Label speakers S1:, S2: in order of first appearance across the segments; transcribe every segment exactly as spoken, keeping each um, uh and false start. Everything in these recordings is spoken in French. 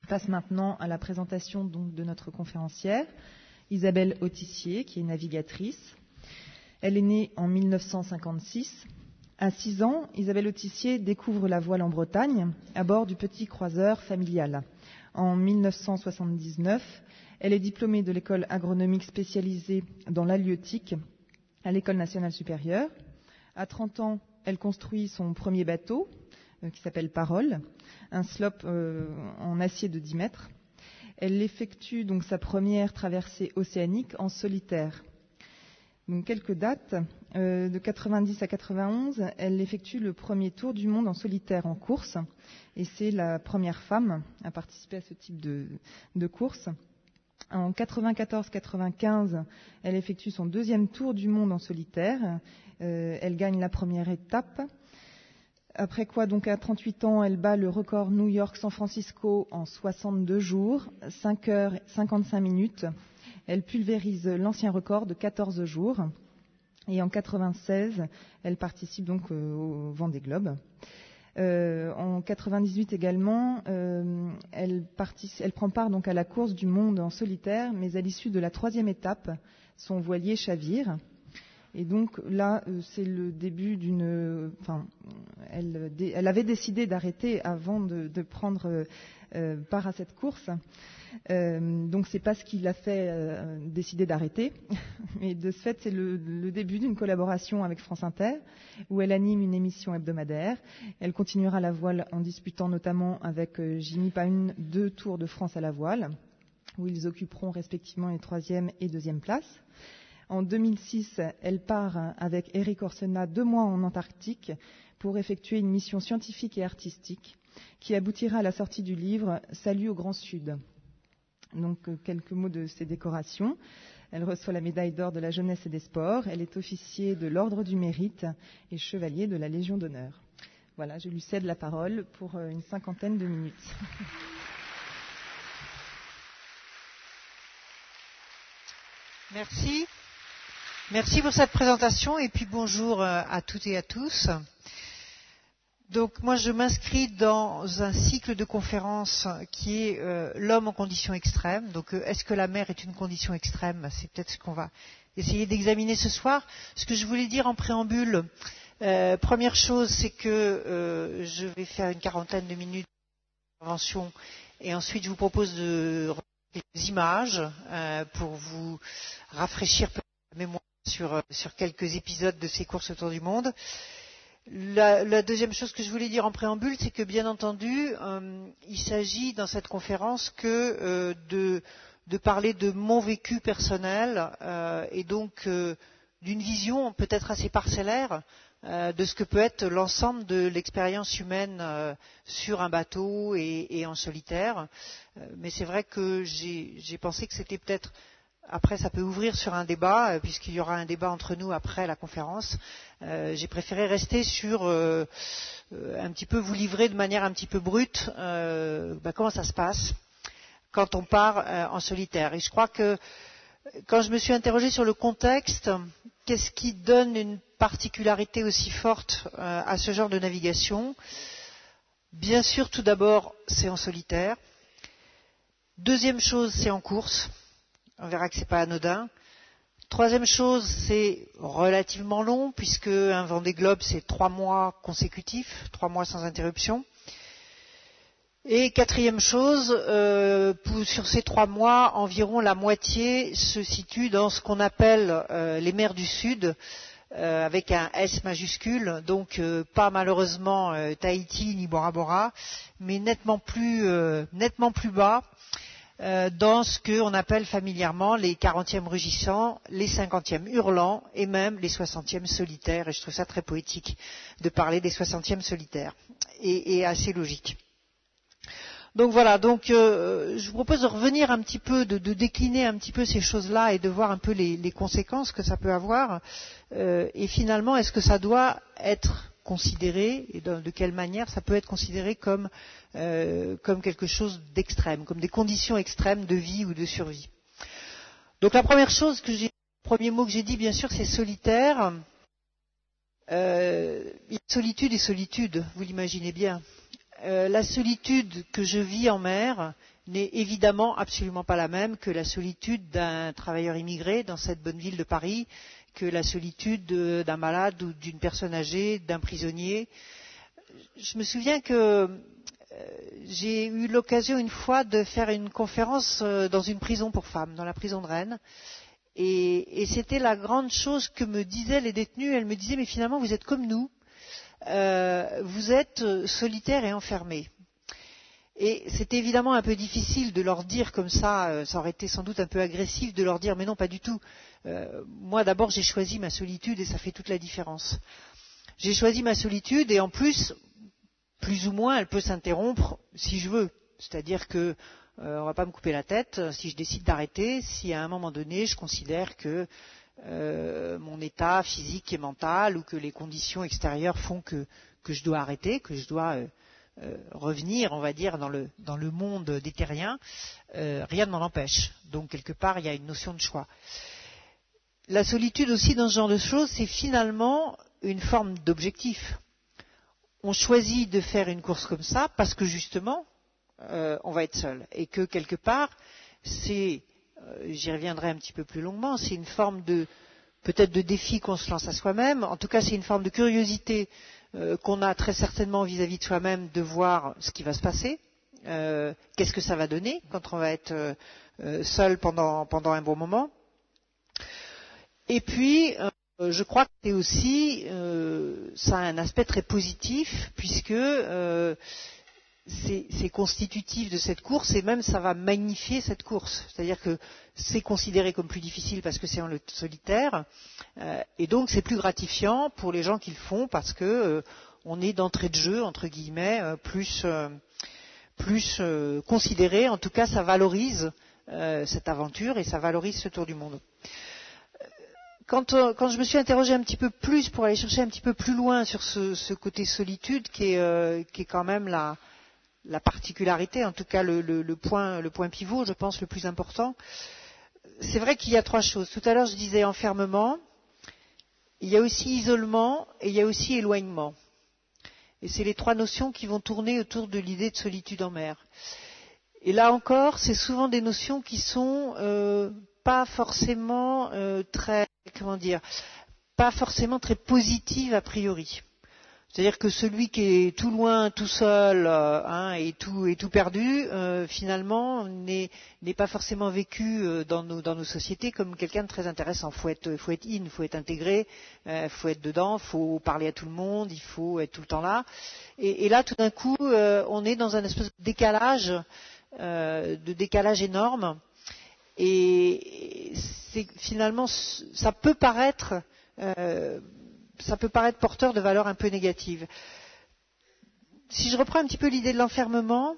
S1: passe maintenant à la présentation donc, de notre conférencière, Isabelle Autissier, qui est navigatrice. Elle est née en mille neuf cent cinquante-six. À six ans, Isabelle Autissier découvre la voile en Bretagne à bord du petit croiseur familial. En mille neuf cent soixante-dix-neuf, elle est diplômée de l'école agronomique spécialisée dans l'halieutique à l'École nationale supérieure. À trente ans, elle construit son premier bateau, euh, qui s'appelle Parole, un sloop euh, en acier de dix mètres. Elle effectue donc sa première traversée océanique en solitaire. Donc, quelques dates. Euh, de quatre-vingt-dix à quatre-vingt-onze, elle effectue le premier tour du monde en solitaire en course. Et c'est la première femme à participer à ce type de, de course. En quatre-vingt-quatorze quatre-vingt-quinze, elle effectue son deuxième tour du monde en solitaire. Euh, elle gagne la première étape. Après quoi, donc à trente-huit ans, elle bat le record New York-San Francisco en soixante-deux jours, cinq heures cinquante-cinq minutes. Elle pulvérise l'ancien record de quatorze jours. Et en quatre-vingt-seize, elle participe donc euh, au Vendée Globe. Euh, en quatre-vingt-dix-huit également, euh, elle, partici- elle prend part donc à la course du monde en solitaire, mais à l'issue de la troisième étape, son voilier chavire. Et donc là, euh, c'est le début d'une. Enfin, elle, elle avait décidé d'arrêter avant de, de prendre euh, part à cette course. Euh, donc c'est pas ce qui l'a fait euh, décider d'arrêter, mais de ce fait c'est le, le début d'une collaboration avec France Inter où elle anime une émission hebdomadaire. Elle continuera la voile en disputant notamment avec euh, Jimmy Paun deux Tours de France à la voile, où ils occuperont respectivement les troisième et deuxième places. En deux mille six, elle part avec Eric Orsena deux mois en Antarctique pour effectuer une mission scientifique et artistique qui aboutira à la sortie du livre Salut au Grand Sud. Donc, euh, quelques mots de ses décorations. Elle reçoit la médaille d'or de la jeunesse et des sports. Elle est officier de l'Ordre du Mérite et chevalier de la Légion d'honneur. Voilà, je lui cède la parole pour euh, une cinquantaine de minutes.
S2: Merci. Merci pour cette présentation et puis bonjour à toutes et à tous. Donc moi je m'inscris dans un cycle de conférences qui est euh, l'homme en conditions extrêmes. Donc euh, est-ce que la mer est une condition extrême? C'est peut-être ce qu'on va essayer d'examiner ce soir. Ce que je voulais dire en préambule, euh, première chose, c'est que euh, je vais faire une quarantaine de minutes d'intervention et ensuite je vous propose de regarder des images euh, pour vous rafraîchir la mémoire sur, sur quelques épisodes de ces courses autour du monde. La, la deuxième chose que je voulais dire en préambule, c'est que bien entendu, euh, il s'agit dans cette conférence que euh, de, de parler de mon vécu personnel euh, et donc euh, d'une vision peut-être assez parcellaire euh, de ce que peut être l'ensemble de l'expérience humaine euh, sur un bateau et, et en solitaire. Euh, mais c'est vrai que j'ai, j'ai pensé que c'était peut-être. Après, ça peut ouvrir sur un débat, euh, puisqu'il y aura un débat entre nous après la conférence. Euh, j'ai préféré rester sur euh, euh, un petit peu vous livrer de manière un petit peu brute euh, bah, comment ça se passe quand on part euh, en solitaire. Et je crois que quand je me suis interrogée sur le contexte, qu'est-ce qui donne une particularité aussi forte euh, à ce genre de navigation? Bien sûr, tout d'abord, c'est en solitaire. Deuxième chose, c'est en course. On verra que ce n'est pas anodin. Troisième chose, c'est relativement long, puisque un Vendée Globe, c'est trois mois consécutifs, trois mois sans interruption. Et quatrième chose, euh, pour, sur ces trois mois, environ la moitié se situe dans ce qu'on appelle euh, les mers du Sud, euh, avec un S majuscule, donc euh, pas malheureusement euh, Tahiti ni Bora Bora, mais nettement plus, euh, nettement plus bas, dans ce qu'on appelle familièrement les quarantièmes rugissants, les cinquantièmes hurlants et même les soixantièmes solitaires. Et je trouve ça très poétique de parler des soixantièmes solitaires et, et assez logique. Donc voilà, donc euh, je vous propose de revenir un petit peu, de, de décliner un petit peu ces choses-là et de voir un peu les, les conséquences que ça peut avoir. Euh, et finalement, est-ce que ça doit être considéré et de, de quelle manière ça peut être considéré comme, euh, comme quelque chose d'extrême, comme des conditions extrêmes de vie ou de survie. Donc la première chose que j'ai, le premier mot que j'ai dit, bien sûr, c'est solitaire. Euh, solitude et solitude, vous l'imaginez bien. Euh, la solitude que je vis en mer n'est évidemment absolument pas la même que la solitude d'un travailleur immigré dans cette bonne ville de Paris, que la solitude d'un malade ou d'une personne âgée, d'un prisonnier. Je me souviens que euh, j'ai eu l'occasion une fois de faire une conférence euh, dans une prison pour femmes, dans la prison de Rennes. Et, et c'était la grande chose que me disaient les détenus. Elles me disaient, mais finalement, vous êtes comme nous. Euh, vous êtes solitaires et enfermés. Et c'était évidemment un peu difficile de leur dire comme ça, ça aurait été sans doute un peu agressif de leur dire, mais non, pas du tout. Euh, moi, d'abord, j'ai choisi ma solitude et ça fait toute la différence. J'ai choisi ma solitude et en plus, plus ou moins, elle peut s'interrompre si je veux. C'est-à-dire que euh, on va pas me couper la tête si je décide d'arrêter, si à un moment donné, je considère que euh, mon état physique et mental ou que les conditions extérieures font que, que je dois arrêter, que je dois euh, euh, revenir, on va dire, dans le, dans le monde des terriens, euh, rien ne m'en empêche. Donc, quelque part, il y a une notion de choix. La solitude aussi, dans ce genre de choses, c'est finalement une forme d'objectif. On choisit de faire une course comme ça parce que, justement, euh, on va être seul. Et que, quelque part, c'est, euh, j'y reviendrai un petit peu plus longuement, c'est une forme de, peut-être de défi qu'on se lance à soi-même. En tout cas, c'est une forme de curiosité euh, qu'on a très certainement vis-à-vis de soi-même de voir ce qui va se passer. Euh, qu'est-ce que ça va donner quand on va être euh, euh, seul pendant, pendant un bon moment. Et puis, euh, je crois que c'est aussi, euh, ça a un aspect très positif, puisque euh, c'est, c'est constitutif de cette course, et même ça va magnifier cette course. C'est-à-dire que c'est considéré comme plus difficile parce que c'est en solitaire, euh, et donc c'est plus gratifiant pour les gens qui le font, parce que euh, on est d'entrée de jeu, entre guillemets, euh, plus, euh, plus euh, considéré. En tout cas, ça valorise euh, cette aventure et ça valorise ce tour du monde. Quand, euh, quand je me suis interrogée un petit peu plus pour aller chercher un petit peu plus loin sur ce, ce côté solitude qui est, euh, qui est quand même la, la particularité, en tout cas le, le, le, point, le point pivot, je pense, le plus important, c'est vrai qu'il y a trois choses. Tout à l'heure, je disais enfermement, il y a aussi isolement et il y a aussi éloignement. Et c'est les trois notions qui vont tourner autour de l'idée de solitude en mer. Et là encore, c'est souvent des notions qui sont euh, pas forcément euh, très, comment dire, pas forcément très positives a priori. C'est-à-dire que celui qui est tout loin, tout seul, euh, hein, et tout et tout perdu, euh, finalement, n'est, n'est pas forcément vécu euh, dans, nos, dans nos sociétés comme quelqu'un de très intéressant. Faut être, faut être in, faut être intégré, euh, faut être dedans, faut parler à tout le monde, il faut être tout le temps là. Et, et là, tout d'un coup, euh, on est dans un espèce de décalage, euh, de décalage énorme. Et c'est, finalement, ça peut paraître, euh, ça peut paraître porteur de valeurs un peu négatives. Si je reprends un petit peu l'idée de l'enfermement,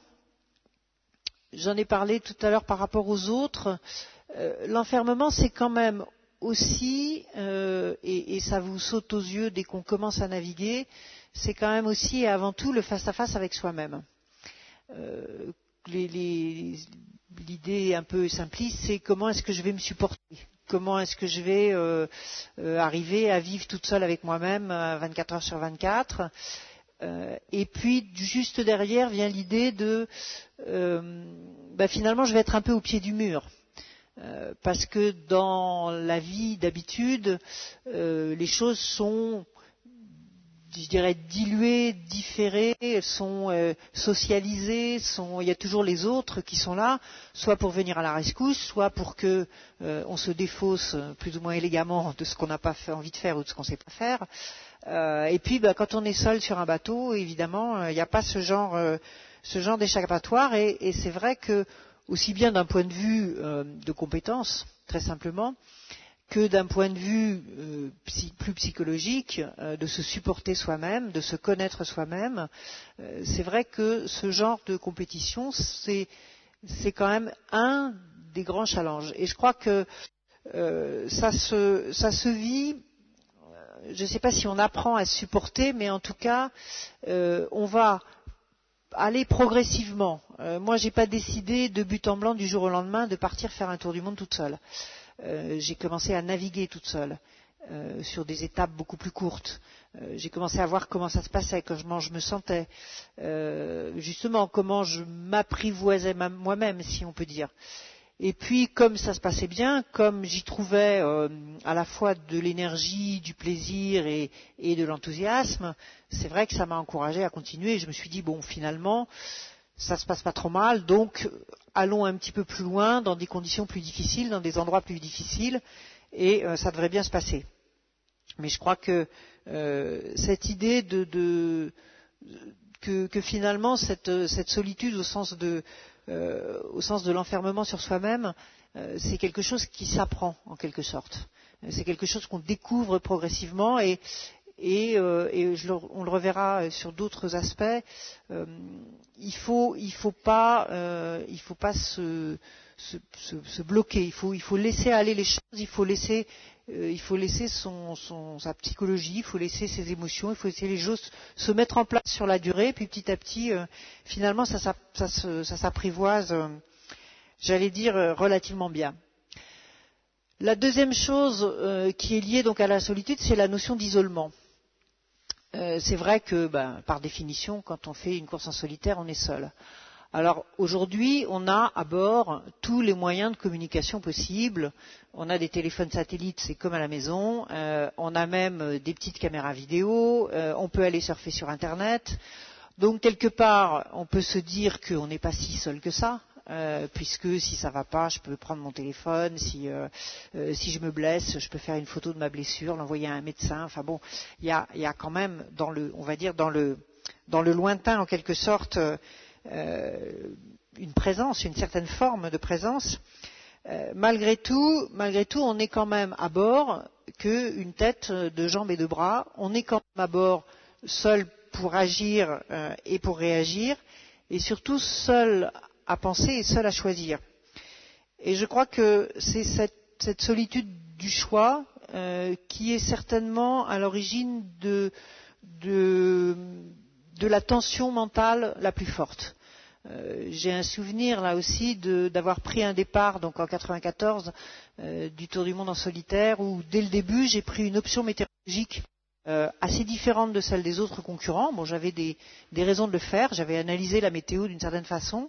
S2: j'en ai parlé tout à l'heure par rapport aux autres. Euh, l'enfermement, c'est quand même aussi, euh, et, et ça vous saute aux yeux dès qu'on commence à naviguer, c'est quand même aussi et avant tout le face-à-face avec soi-même. Euh, les, les, l'idée un peu simpliste, c'est comment est-ce que je vais me supporter, comment est-ce que je vais euh, euh, arriver à vivre toute seule avec moi-même euh, vingt-quatre heures sur vingt-quatre. Euh, et puis juste derrière vient l'idée de euh, bah, finalement je vais être un peu au pied du mur. Euh, parce que dans la vie d'habitude, euh, les choses sont, je dirais, diluées, différées, elles sont euh, socialisées, sont, il y a toujours les autres qui sont là, soit pour venir à la rescousse, soit pour que euh, on se défausse plus ou moins élégamment de ce qu'on n'a pas fait, envie de faire ou de ce qu'on ne sait pas faire. Euh, et puis, bah, quand on est seul sur un bateau, évidemment, il n'y a pas ce genre, euh, ce genre d'échappatoire, et, et c'est vrai que aussi bien d'un point de vue euh, de compétence, très simplement, que d'un point de vue euh, psy, plus psychologique, euh, de se supporter soi-même, de se connaître soi-même. Euh, c'est vrai que ce genre de compétition, c'est, c'est quand même un des grands challenges. Et je crois que euh, ça, se, ça se vit, euh, je ne sais pas si on apprend à se supporter, mais en tout cas, euh, on va aller progressivement. Euh, moi, je n'ai pas décidé de but en blanc du jour au lendemain de partir faire un tour du monde toute seule. Euh, j'ai commencé à naviguer toute seule. euh, sur des étapes beaucoup plus courtes. Euh, j'ai commencé à voir comment ça se passait, comment je me sentais, euh, justement comment je m'apprivoisais moi-même, si on peut dire. Et puis, comme ça se passait bien, comme j'y trouvais euh, à la fois de l'énergie, du plaisir et, et de l'enthousiasme, c'est vrai que ça m'a encouragée à continuer. Je me suis dit, bon, finalement, ça se passe pas trop mal, donc allons un petit peu plus loin, dans des conditions plus difficiles, dans des endroits plus difficiles, et euh, ça devrait bien se passer. Mais je crois que euh, cette idée de, de que, que finalement cette, cette solitude au sens de Euh, au sens de l'enfermement sur soi-même, euh, c'est quelque chose qui s'apprend en quelque sorte. C'est quelque chose qu'on découvre progressivement et, et, euh, et je le, on le reverra sur d'autres aspects. Euh, il faut, il faut pas, euh, il faut pas se, se, se, se bloquer. Il faut, il faut laisser aller les choses. Il faut laisser Euh, il faut laisser son, son, sa psychologie, il faut laisser ses émotions, il faut laisser les choses se mettre en place sur la durée, puis petit à petit, euh, finalement, ça, ça, ça, ça s'apprivoise, euh, j'allais dire, euh, relativement bien. La deuxième chose euh, qui est liée donc à la solitude, c'est la notion d'isolement. Euh, c'est vrai que, ben, par définition, quand on fait une course en solitaire, on est seul. Alors aujourd'hui, on a à bord tous les moyens de communication possibles. On a des téléphones satellites, c'est comme à la maison. Euh, on a même des petites caméras vidéo. Euh, on peut aller surfer sur Internet. Donc quelque part, on peut se dire qu'on n'est pas si seul que ça, euh, puisque si ça va pas, je peux prendre mon téléphone. Si, euh, euh, si je me blesse, je peux faire une photo de ma blessure, l'envoyer à un médecin. Enfin bon, il y a, y a quand même dans le, on va dire dans le, dans le lointain en quelque sorte. Euh, Euh, une présence, une certaine forme de présence. Euh, malgré tout, malgré tout, on n'est quand même à bord qu'une tête, deux jambes et deux bras. On est quand même à bord seul pour agir euh, et pour réagir, et surtout seul à penser et seul à choisir. Et je crois que c'est cette, cette solitude du choix euh, qui est certainement à l'origine de, de de la tension mentale la plus forte. Euh, j'ai un souvenir là aussi de, d'avoir pris un départ donc en quatre-vingt-quatorze euh, du Tour du Monde en solitaire où dès le début j'ai pris une option météorologique euh, assez différente de celle des autres concurrents. Bon, j'avais des, des raisons de le faire, j'avais analysé la météo d'une certaine façon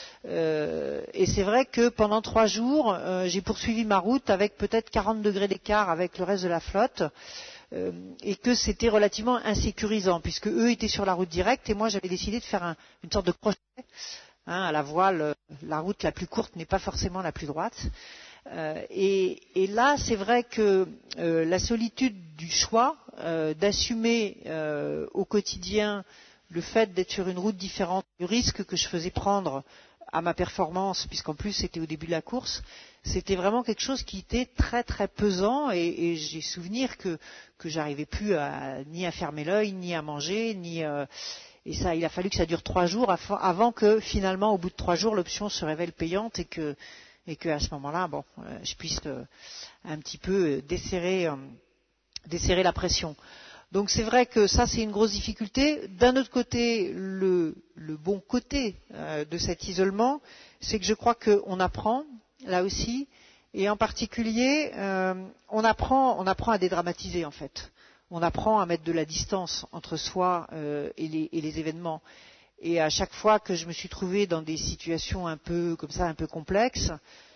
S2: euh, et c'est vrai que pendant trois jours euh, j'ai poursuivi ma route avec peut-être quarante degrés d'écart avec le reste de la flotte. Euh, et que c'était relativement insécurisant puisque eux étaient sur la route directe et moi j'avais décidé de faire un, une sorte de crochet hein, à la voile. La route la plus courte n'est pas forcément la plus droite euh, et, et là c'est vrai que euh, la solitude du choix euh, d'assumer euh, au quotidien le fait d'être sur une route différente du risque que je faisais prendre à ma performance, puisqu'en plus c'était au début de la course, c'était vraiment quelque chose qui était très très pesant et, et j'ai souvenir que que j'arrivais plus à, ni à fermer l'œil, ni à manger, ni euh, et ça, il a fallu que ça dure trois jours avant que finalement, au bout de trois jours, l'option se révèle payante et que et que à ce moment-là, bon, euh, je puisse euh, un petit peu desserrer euh, desserrer la pression. Donc c'est vrai que ça c'est une grosse difficulté. D'un autre côté, le, le bon côté euh, de cet isolement, c'est que je crois qu'on apprend là aussi, et en particulier, euh, on apprend, on apprend à dédramatiser en fait. On apprend à mettre de la distance entre soi euh, et, les, et les événements. Et à chaque fois que je me suis trouvée dans des situations un peu comme ça, un peu complexes,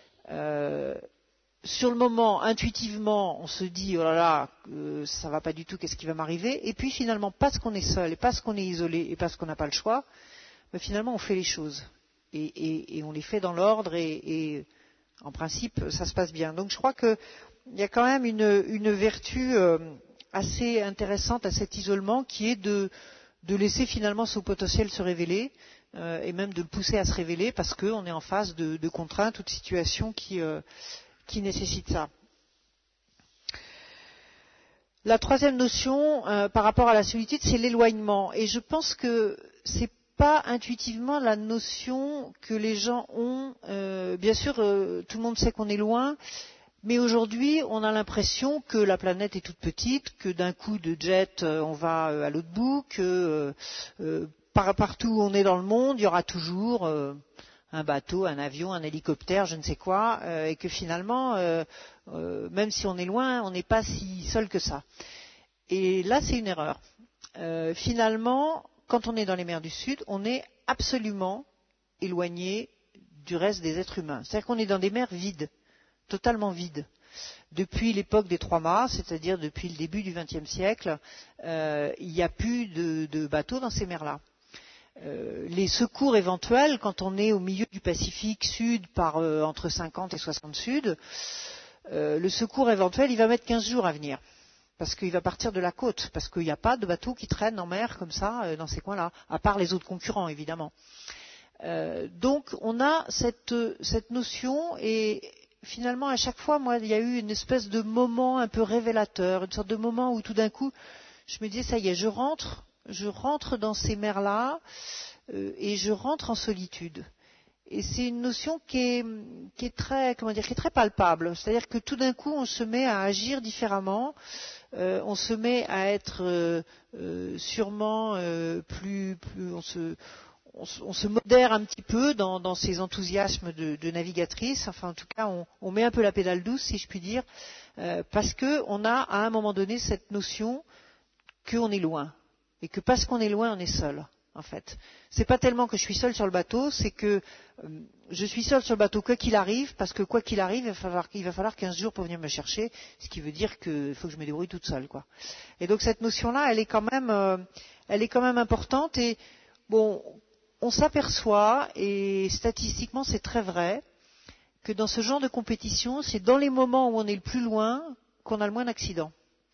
S2: euh, sur le moment, intuitivement, on se dit oh là là, euh, ça va pas du tout, qu'est-ce qui va m'arriver? Et puis finalement, parce qu'on est seul, et parce qu'on est isolé, et parce qu'on n'a pas le choix, ben, finalement on fait les choses et, et, et on les fait dans l'ordre et, et en principe ça se passe bien. Donc je crois qu'il y a quand même une, une vertu euh, assez intéressante à cet isolement qui est de, de laisser finalement son potentiel se révéler euh, et même de le pousser à se révéler parce qu'on est en face de, de contraintes ou de situations qui euh, qui nécessite ça. La troisième notion euh, par rapport à la solitude, c'est l'éloignement. Et je pense que c'est pas intuitivement la notion que les gens ont. Euh, bien sûr, euh, tout le monde sait qu'on est loin, mais aujourd'hui, on a l'impression que la planète est toute petite, que d'un coup de jet, euh, on va euh, à l'autre bout, que euh, euh, par, partout où on est dans le monde, il y aura toujours. Euh, un bateau, un avion, un hélicoptère, je ne sais quoi, euh, et que finalement, euh, euh, même si on est loin, on n'est pas si seul que ça. Et là, c'est une erreur. Euh, finalement, quand on est dans les mers du Sud, on est absolument éloigné du reste des êtres humains. C'est-à-dire qu'on est dans des mers vides, totalement vides. Depuis l'époque des trois mâts, c'est-à-dire depuis le début du vingtième siècle, euh, il n'y a plus de, de bateaux dans ces mers-là. Euh, les secours éventuels, quand on est au milieu du Pacifique Sud, par euh, entre cinquante et soixante Sud, euh, le secours éventuel, il va mettre quinze jours à venir. Parce qu'il va partir de la côte, parce qu'il n'y a pas de bateaux qui traînent en mer comme ça, euh, dans ces coins-là, à part les autres concurrents, évidemment. Euh, donc, on a cette, cette notion, et finalement, à chaque fois, moi, il y a eu une espèce de moment un peu révélateur, une sorte de moment où tout d'un coup, je me disais, ça y est, je rentre, je rentre dans ces mers-là, euh, et je rentre en solitude. Et c'est une notion qui est, qui est très, comment dire, qui est très palpable. C'est-à-dire que tout d'un coup, on se met à agir différemment. Euh, on se met à être euh, euh, sûrement euh, plus, plus on, se, on, se, on se modère un petit peu dans, dans ces enthousiasmes de, de navigatrice. Enfin, en tout cas, on, on met un peu la pédale douce, si je puis dire, euh, parce que on a à un moment donné cette notion qu'on est loin et que parce qu'on est loin, on est seul. En fait, c'est pas tellement que je suis seul sur le bateau, c'est que euh, je suis seul sur le bateau quoi qu'il arrive, parce que quoi qu'il arrive, il va falloir, il va falloir quinze jours pour venir me chercher, ce qui veut dire qu'il faut que je me débrouille toute seule, quoi. Et donc cette notion-là, elle est quand même, euh, elle est quand même importante. Et bon, on s'aperçoit, et statistiquement c'est très vrai, que dans ce genre de compétition, c'est dans les moments où on est le plus loin qu'on a le moins d'accidents,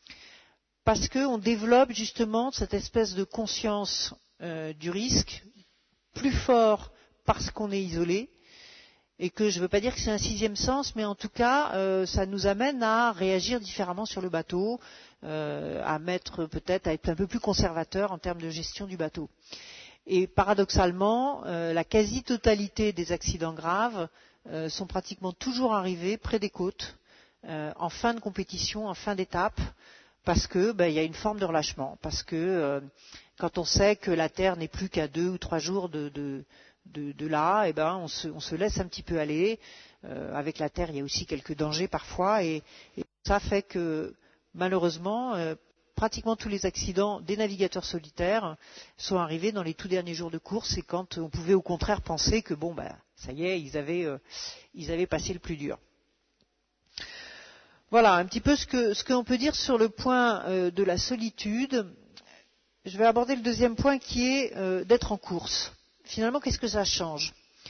S2: parce qu'on développe justement cette espèce de conscience Euh, du risque plus fort parce qu'on est isolé, et que je ne veux pas dire que c'est un sixième sens, mais en tout cas euh, ça nous amène à réagir différemment sur le bateau, euh, à mettre peut-être à être un peu plus conservateur en termes de gestion du bateau. Et paradoxalement, euh, la quasi-totalité des accidents graves euh, sont pratiquement toujours arrivés près des côtes, euh, en fin de compétition, en fin d'étape, parce que ben, y a une forme de relâchement, parce que euh, quand on sait que la Terre n'est plus qu'à deux ou trois jours de, de, de, de là, eh ben, on, se, on se laisse un petit peu aller. Euh, avec la Terre, il y a aussi quelques dangers parfois, et, et ça fait que malheureusement, euh, pratiquement tous les accidents des navigateurs solitaires sont arrivés dans les tout derniers jours de course, et quand on pouvait au contraire penser que bon, ben, ça y est, ils avaient, euh, ils avaient passé le plus dur. Voilà un petit peu ce que ce qu'on peut dire sur le point euh, de la solitude. Je vais aborder le deuxième point qui est euh, d'être en course. Finalement, qu'est-ce que ça change?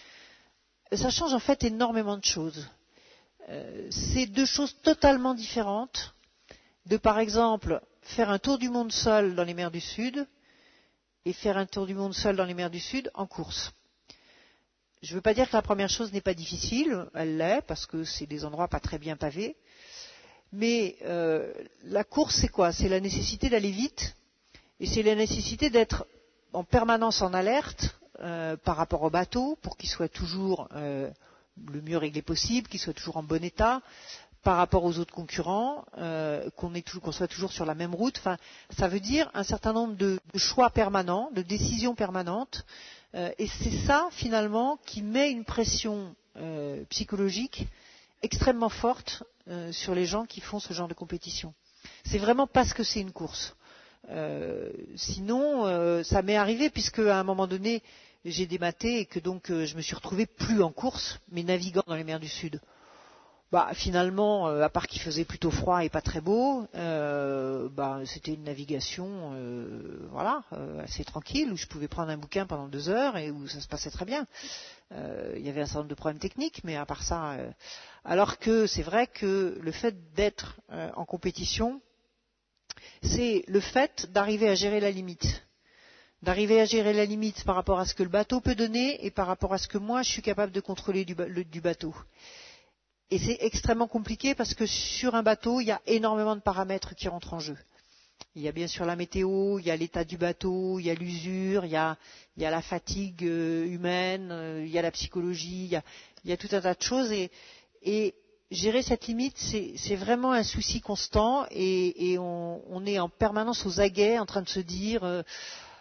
S2: Ça change en fait énormément de choses. Euh, c'est deux choses totalement différentes de, par exemple, faire un tour du monde seul dans les mers du Sud et faire un tour du monde seul dans les mers du Sud en course. Je ne veux pas dire que la première chose n'est pas difficile, elle l'est, parce que c'est des endroits pas très bien pavés. Mais euh, la course, c'est quoi? C'est la nécessité d'aller vite, et c'est la nécessité d'être en permanence en alerte euh, par rapport au bateau, pour qu'il soit toujours euh, le mieux réglé possible, qu'il soit toujours en bon état, par rapport aux autres concurrents, euh, qu'on, est tout, qu'on soit toujours sur la même route. Enfin, ça veut dire un certain nombre de, de choix permanents, de décisions permanentes, euh, et c'est ça, finalement, qui met une pression euh, psychologique extrêmement forte euh, sur les gens qui font ce genre de compétition. C'est vraiment parce que c'est une course. Euh, sinon, euh, ça m'est arrivé, puisque à un moment donné, j'ai dématé et que donc euh, je me suis retrouvée plus en course, mais naviguant dans les mers du Sud. Bah, finalement, euh, à part qu'il faisait plutôt froid et pas très beau, euh, bah, c'était une navigation euh, voilà, euh, assez tranquille, où je pouvais prendre un bouquin pendant deux heures et où ça se passait très bien. Euh, il y avait un certain nombre de problèmes techniques, mais à part ça... Euh, alors que c'est vrai que le fait d'être euh, en compétition, c'est le fait d'arriver à gérer la limite. D'arriver à gérer la limite par rapport à ce que le bateau peut donner et par rapport à ce que moi je suis capable de contrôler du, le, du bateau. Et c'est extrêmement compliqué parce que sur un bateau, il y a énormément de paramètres qui rentrent en jeu. Il y a bien sûr la météo, il y a l'état du bateau, il y a l'usure, il y a, il y a la fatigue euh, humaine, euh, il y a la psychologie, il y a, il y a tout un tas de choses. Et, et gérer cette limite, c'est, c'est vraiment un souci constant, et, et on, on est en permanence aux aguets en train de se dire... Euh,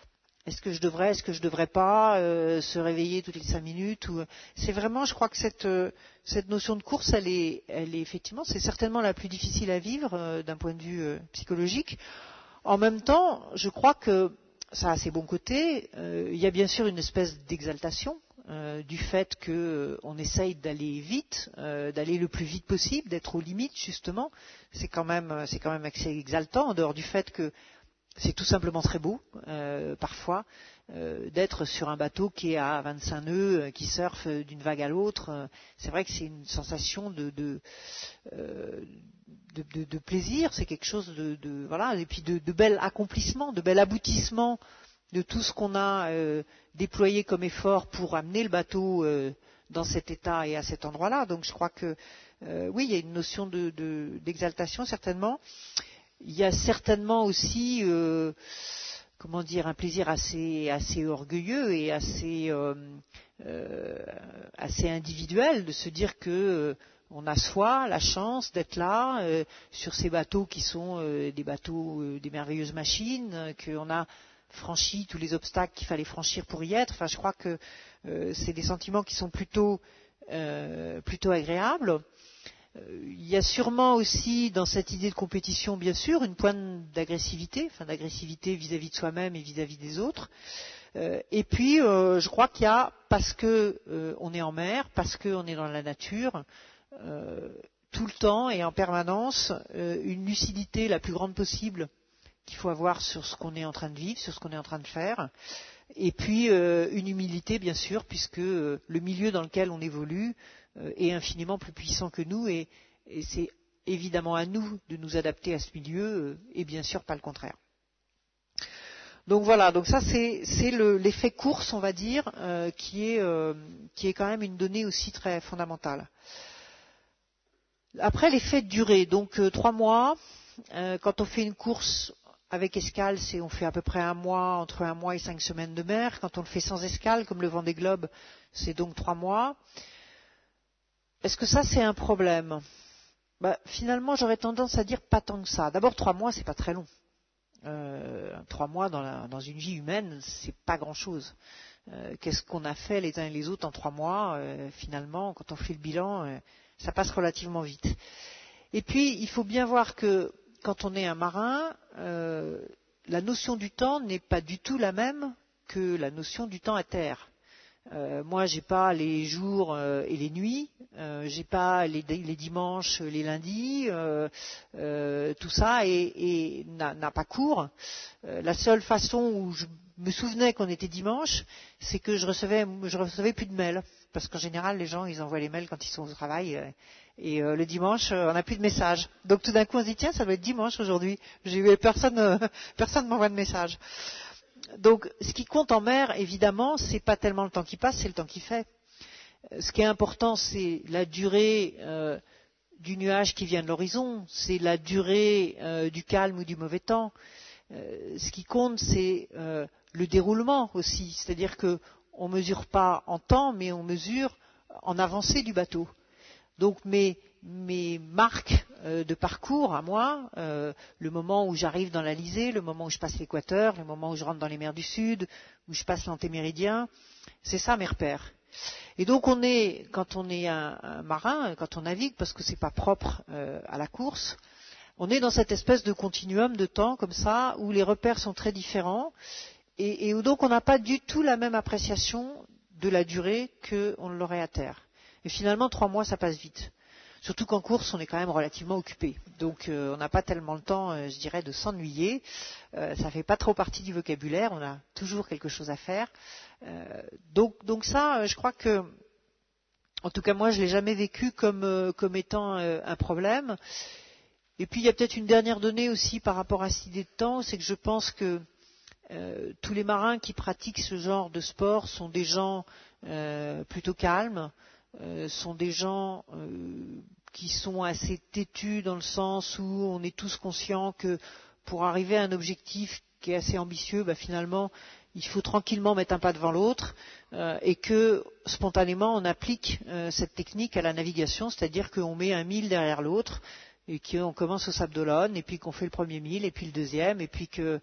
S2: est-ce que je devrais, est-ce que je devrais pas euh, se réveiller toutes les cinq minutes ou... C'est vraiment, je crois que cette, euh, cette notion de course, elle est, elle est effectivement, c'est certainement la plus difficile à vivre euh, d'un point de vue euh, psychologique. En même temps, je crois que ça a ses bons côtés. Euh, il y a bien sûr une espèce d'exaltation euh, du fait qu'on euh, essaye d'aller vite, euh, d'aller le plus vite possible, d'être aux limites justement. C'est quand même, c'est quand même assez exaltant en dehors du fait que c'est tout simplement très beau, euh, parfois, euh, d'être sur un bateau qui est à vingt-cinq nœuds, euh, qui surfe d'une vague à l'autre. Euh, c'est vrai que c'est une sensation de, de, euh, de, de, de plaisir, c'est quelque chose de, de voilà, et puis de, de bel accomplissement, de bel aboutissement de tout ce qu'on a euh, déployé comme effort pour amener le bateau euh, dans cet état et à cet endroit-là. Donc je crois que euh, oui, il y a une notion de, de, d'exaltation certainement. Il y a certainement aussi, euh, comment dire, un plaisir assez, assez orgueilleux et assez, euh, euh, assez individuel de se dire que euh, on a soi la chance d'être là euh, sur ces bateaux qui sont euh, des bateaux, euh, des merveilleuses machines, euh, qu'on a franchi tous les obstacles qu'il fallait franchir pour y être. Enfin, je crois que euh, c'est des sentiments qui sont plutôt, euh, plutôt agréables. Il y a sûrement aussi dans cette idée de compétition, bien sûr, une pointe d'agressivité, enfin d'agressivité vis-à-vis de soi-même et vis-à-vis des autres. Euh, et puis, euh, je crois qu'il y a, parce que euh, on est en mer, parce qu'on est dans la nature, euh, tout le temps et en permanence, euh, une lucidité la plus grande possible qu'il faut avoir sur ce qu'on est en train de vivre, sur ce qu'on est en train de faire. Et puis, euh, une humilité, bien sûr, puisque euh, le milieu dans lequel on évolue est infiniment plus puissant que nous et, et c'est évidemment à nous de nous adapter à ce milieu et bien sûr pas le contraire. Donc voilà, donc ça c'est, c'est le, l'effet course, on va dire, euh, qui, est, euh, qui est quand même une donnée aussi très fondamentale. Après l'effet de durée, donc euh, trois mois, euh, quand on fait une course avec escale, c'est on fait à peu près un mois, entre un mois et cinq semaines de mer. Quand on le fait sans escale, comme le Vendée Globe, c'est donc trois mois. Est-ce que ça, c'est un problème ? Bah, finalement, j'aurais tendance à dire pas tant que ça. D'abord, trois mois, c'est pas très long. Euh, trois mois dans, la, dans une vie humaine, c'est pas grand-chose. Euh, qu'est-ce qu'on a fait les uns et les autres en trois mois ? euh, Finalement, quand on fait le bilan, euh, ça passe relativement vite. Et puis, il faut bien voir que quand on est un marin, euh, la notion du temps n'est pas du tout la même que la notion du temps à terre. Euh, moi, j'ai pas les jours euh, et les nuits, euh, j'ai pas les, les dimanches, les lundis, euh, euh, tout ça et, et n'a, n'a pas cours. Euh, la seule façon où je me souvenais qu'on était dimanche, c'est que je recevais, je recevais plus de mails, parce qu'en général, les gens, ils envoient les mails quand ils sont au travail. Euh, et euh, le dimanche, euh, on n'a plus de messages. Donc tout d'un coup, on se dit tiens, ça doit être dimanche aujourd'hui. J'ai eu personne, euh, personne m'envoie de message. Donc, ce qui compte en mer, évidemment, c'est pas tellement le temps qui passe, c'est le temps qui fait. Ce qui est important, c'est la durée euh, du nuage qui vient de l'horizon, c'est la durée euh, du calme ou du mauvais temps. Euh, ce qui compte, c'est euh, le déroulement aussi, c'est-à-dire qu'on ne mesure pas en temps, mais on mesure en avancée du bateau. Donc, mes, mes marques euh, de parcours à moi, euh, le moment où j'arrive dans l'Alizé, le moment où je passe l'équateur, le moment où je rentre dans les mers du Sud, où je passe l'antéméridien, c'est ça mes repères. Et donc on est, quand on est un, un marin, quand on navigue, parce que c'est pas propre euh, à la course, on est dans cette espèce de continuum de temps comme ça, où les repères sont très différents, et, et où donc on n'a pas du tout la même appréciation de la durée qu'on l'aurait à terre. Et finalement, trois mois, ça passe vite. Surtout qu'en course, on est quand même relativement occupé. Donc, euh, on n'a pas tellement le temps, euh, je dirais, de s'ennuyer. Euh, ça ne fait pas trop partie du vocabulaire. On a toujours quelque chose à faire. Euh, donc, donc ça, euh, je crois que, en tout cas, moi, je l'ai jamais vécu comme, euh, comme étant euh, un problème. Et puis, il y a peut-être une dernière donnée aussi par rapport à cette idée de temps, c'est que je pense que euh, tous les marins qui pratiquent ce genre de sport sont des gens euh, plutôt calmes. Euh, sont des gens euh, qui sont assez têtus dans le sens où on est tous conscients que pour arriver à un objectif qui est assez ambitieux, bah, finalement, il faut tranquillement mettre un pas devant l'autre euh, et que spontanément on applique euh, cette technique à la navigation, c'est-à-dire qu'on met un mille derrière l'autre et qu'on commence au Sable d'Olonne et puis qu'on fait le premier mille et puis le deuxième et puis que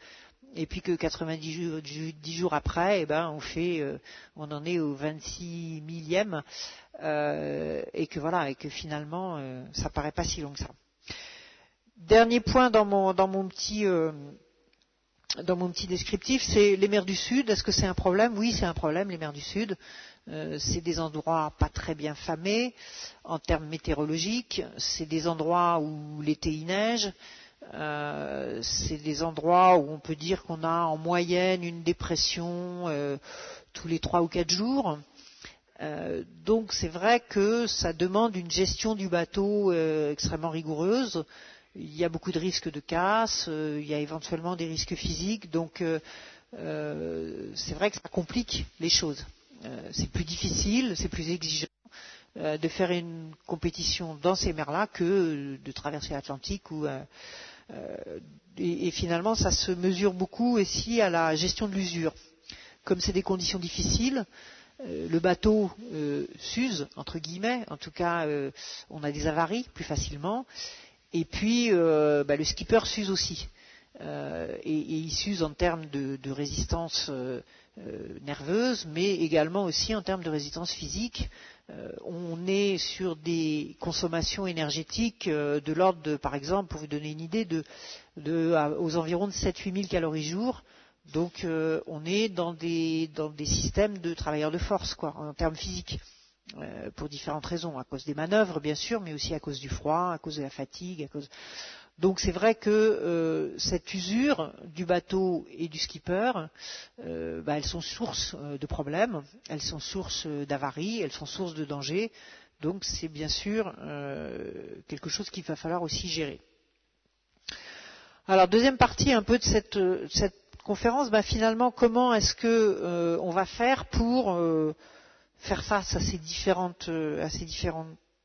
S2: et puis que quatre-vingt-dix jours, dix jours après, eh ben, on fait, euh, on en est au vingt-six millième, euh, et que voilà, et que finalement, euh, ça paraît pas si long que ça. Dernier point dans mon, dans mon petit, euh, dans mon petit descriptif, c'est les mers du Sud. Est-ce que c'est un problème? Oui, c'est un problème, les mers du Sud. Euh, c'est des endroits pas très bien famés en termes météorologiques. C'est des endroits où l'été il neige. Euh, c'est des endroits où on peut dire qu'on a en moyenne une dépression euh, tous les trois ou quatre jours. Euh, donc c'est vrai que ça demande une gestion du bateau euh, extrêmement rigoureuse. Il y a beaucoup de risques de casse, euh, il y a éventuellement des risques physiques, donc euh, euh, c'est vrai que ça complique les choses. Euh, c'est plus difficile, c'est plus exigeant euh, de faire une compétition dans ces mers-là que de traverser l'Atlantique. Ou, euh, euh, et, et finalement, ça se mesure beaucoup aussi à la gestion de l'usure. Comme c'est des conditions difficiles, euh, le bateau euh, s'use, entre guillemets, en tout cas, euh, on a des avaries plus facilement. Et puis, euh, bah, le skipper s'use aussi. Euh, et, et il s'use en termes de, de résistance euh, euh, nerveuse, mais également aussi en termes de résistance physique. Euh, on est sur des consommations énergétiques euh, de l'ordre de, par exemple, pour vous donner une idée, de, de, à, aux environs de sept à huit mille calories jour. Donc, euh, on est dans des, dans des systèmes de travailleurs de force, quoi, en termes physiques. Euh, pour différentes raisons, à cause des manœuvres bien sûr, mais aussi à cause du froid, à cause de la fatigue. À cause... Donc c'est vrai que euh, cette usure du bateau et du skipper, euh, bah, elles sont source euh, de problèmes, elles sont source d'avaries, elles sont source de dangers. Donc c'est bien sûr euh, quelque chose qu'il va falloir aussi gérer. Alors deuxième partie un peu de cette, de cette conférence, bah, finalement comment est-ce que euh, on va faire pour euh, faire face à ces différentes, à ces différentes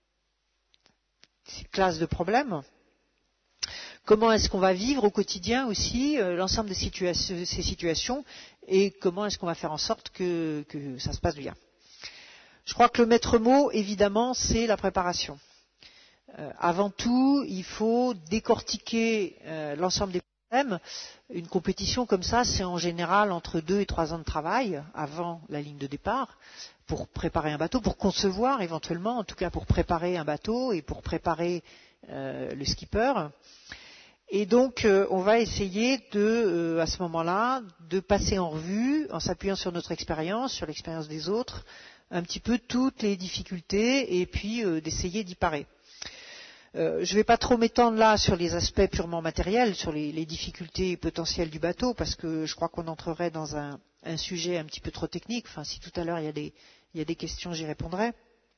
S2: classes de problèmes. Comment est-ce qu'on va vivre au quotidien aussi euh, l'ensemble de situa- ces situations et comment est-ce qu'on va faire en sorte que, que ça se passe bien. Je crois que le maître mot, évidemment, c'est la préparation. Euh, avant tout, il faut décortiquer euh, l'ensemble des problèmes. Une compétition comme ça, c'est en général entre deux et trois ans de travail avant la ligne de départ pour préparer un bateau, pour concevoir éventuellement, en tout cas pour préparer un bateau et pour préparer euh, le skipper. Et donc, euh, on va essayer de, euh, à ce moment-là, de passer en revue, en s'appuyant sur notre expérience, sur l'expérience des autres, un petit peu toutes les difficultés et puis euh, d'essayer d'y parer. Euh, je ne vais pas trop m'étendre là sur les aspects purement matériels, sur les, les difficultés potentielles du bateau, parce que je crois qu'on entrerait dans un, un sujet un petit peu trop technique. Enfin, si tout à l'heure il y a des, il y a des questions, j'y répondrai.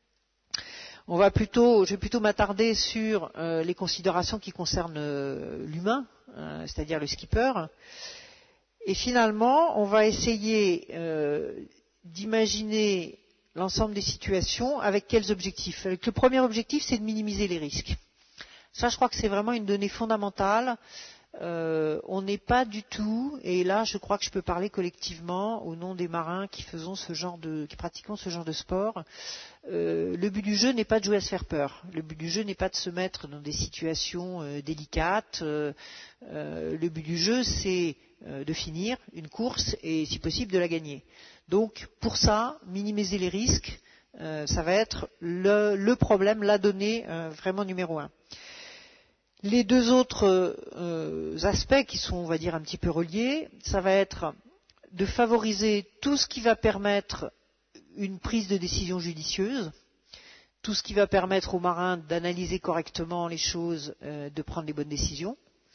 S2: On va plutôt, je vais plutôt m'attarder sur euh, les considérations qui concernent euh, l'humain, euh, c'est-à-dire le skipper. Et finalement, on va essayer euh, d'imaginer l'ensemble des situations avec quels objectifs. Avec le premier objectif, c'est de minimiser les risques. Ça, je crois que c'est vraiment une donnée fondamentale. Euh, on n'est pas du tout, et là, je crois que je peux parler collectivement au nom des marins qui faisons ce genre de, qui pratiquons ce genre de sport. Euh, le but du jeu n'est pas de jouer à se faire peur. Le but du jeu n'est pas de se mettre dans des situations euh, délicates. Euh, euh, le but du jeu, c'est euh, de finir une course et, si possible, de la gagner. Donc, pour ça, minimiser les risques, euh, ça va être le, le problème, la donnée euh, vraiment numéro un. Les deux autres euh, aspects qui sont, on va dire, un petit peu reliés, ça va être de favoriser tout ce qui va permettre une prise de décision judicieuse, tout ce qui va permettre aux marins d'analyser correctement les choses, euh, de prendre les bonnes décisions,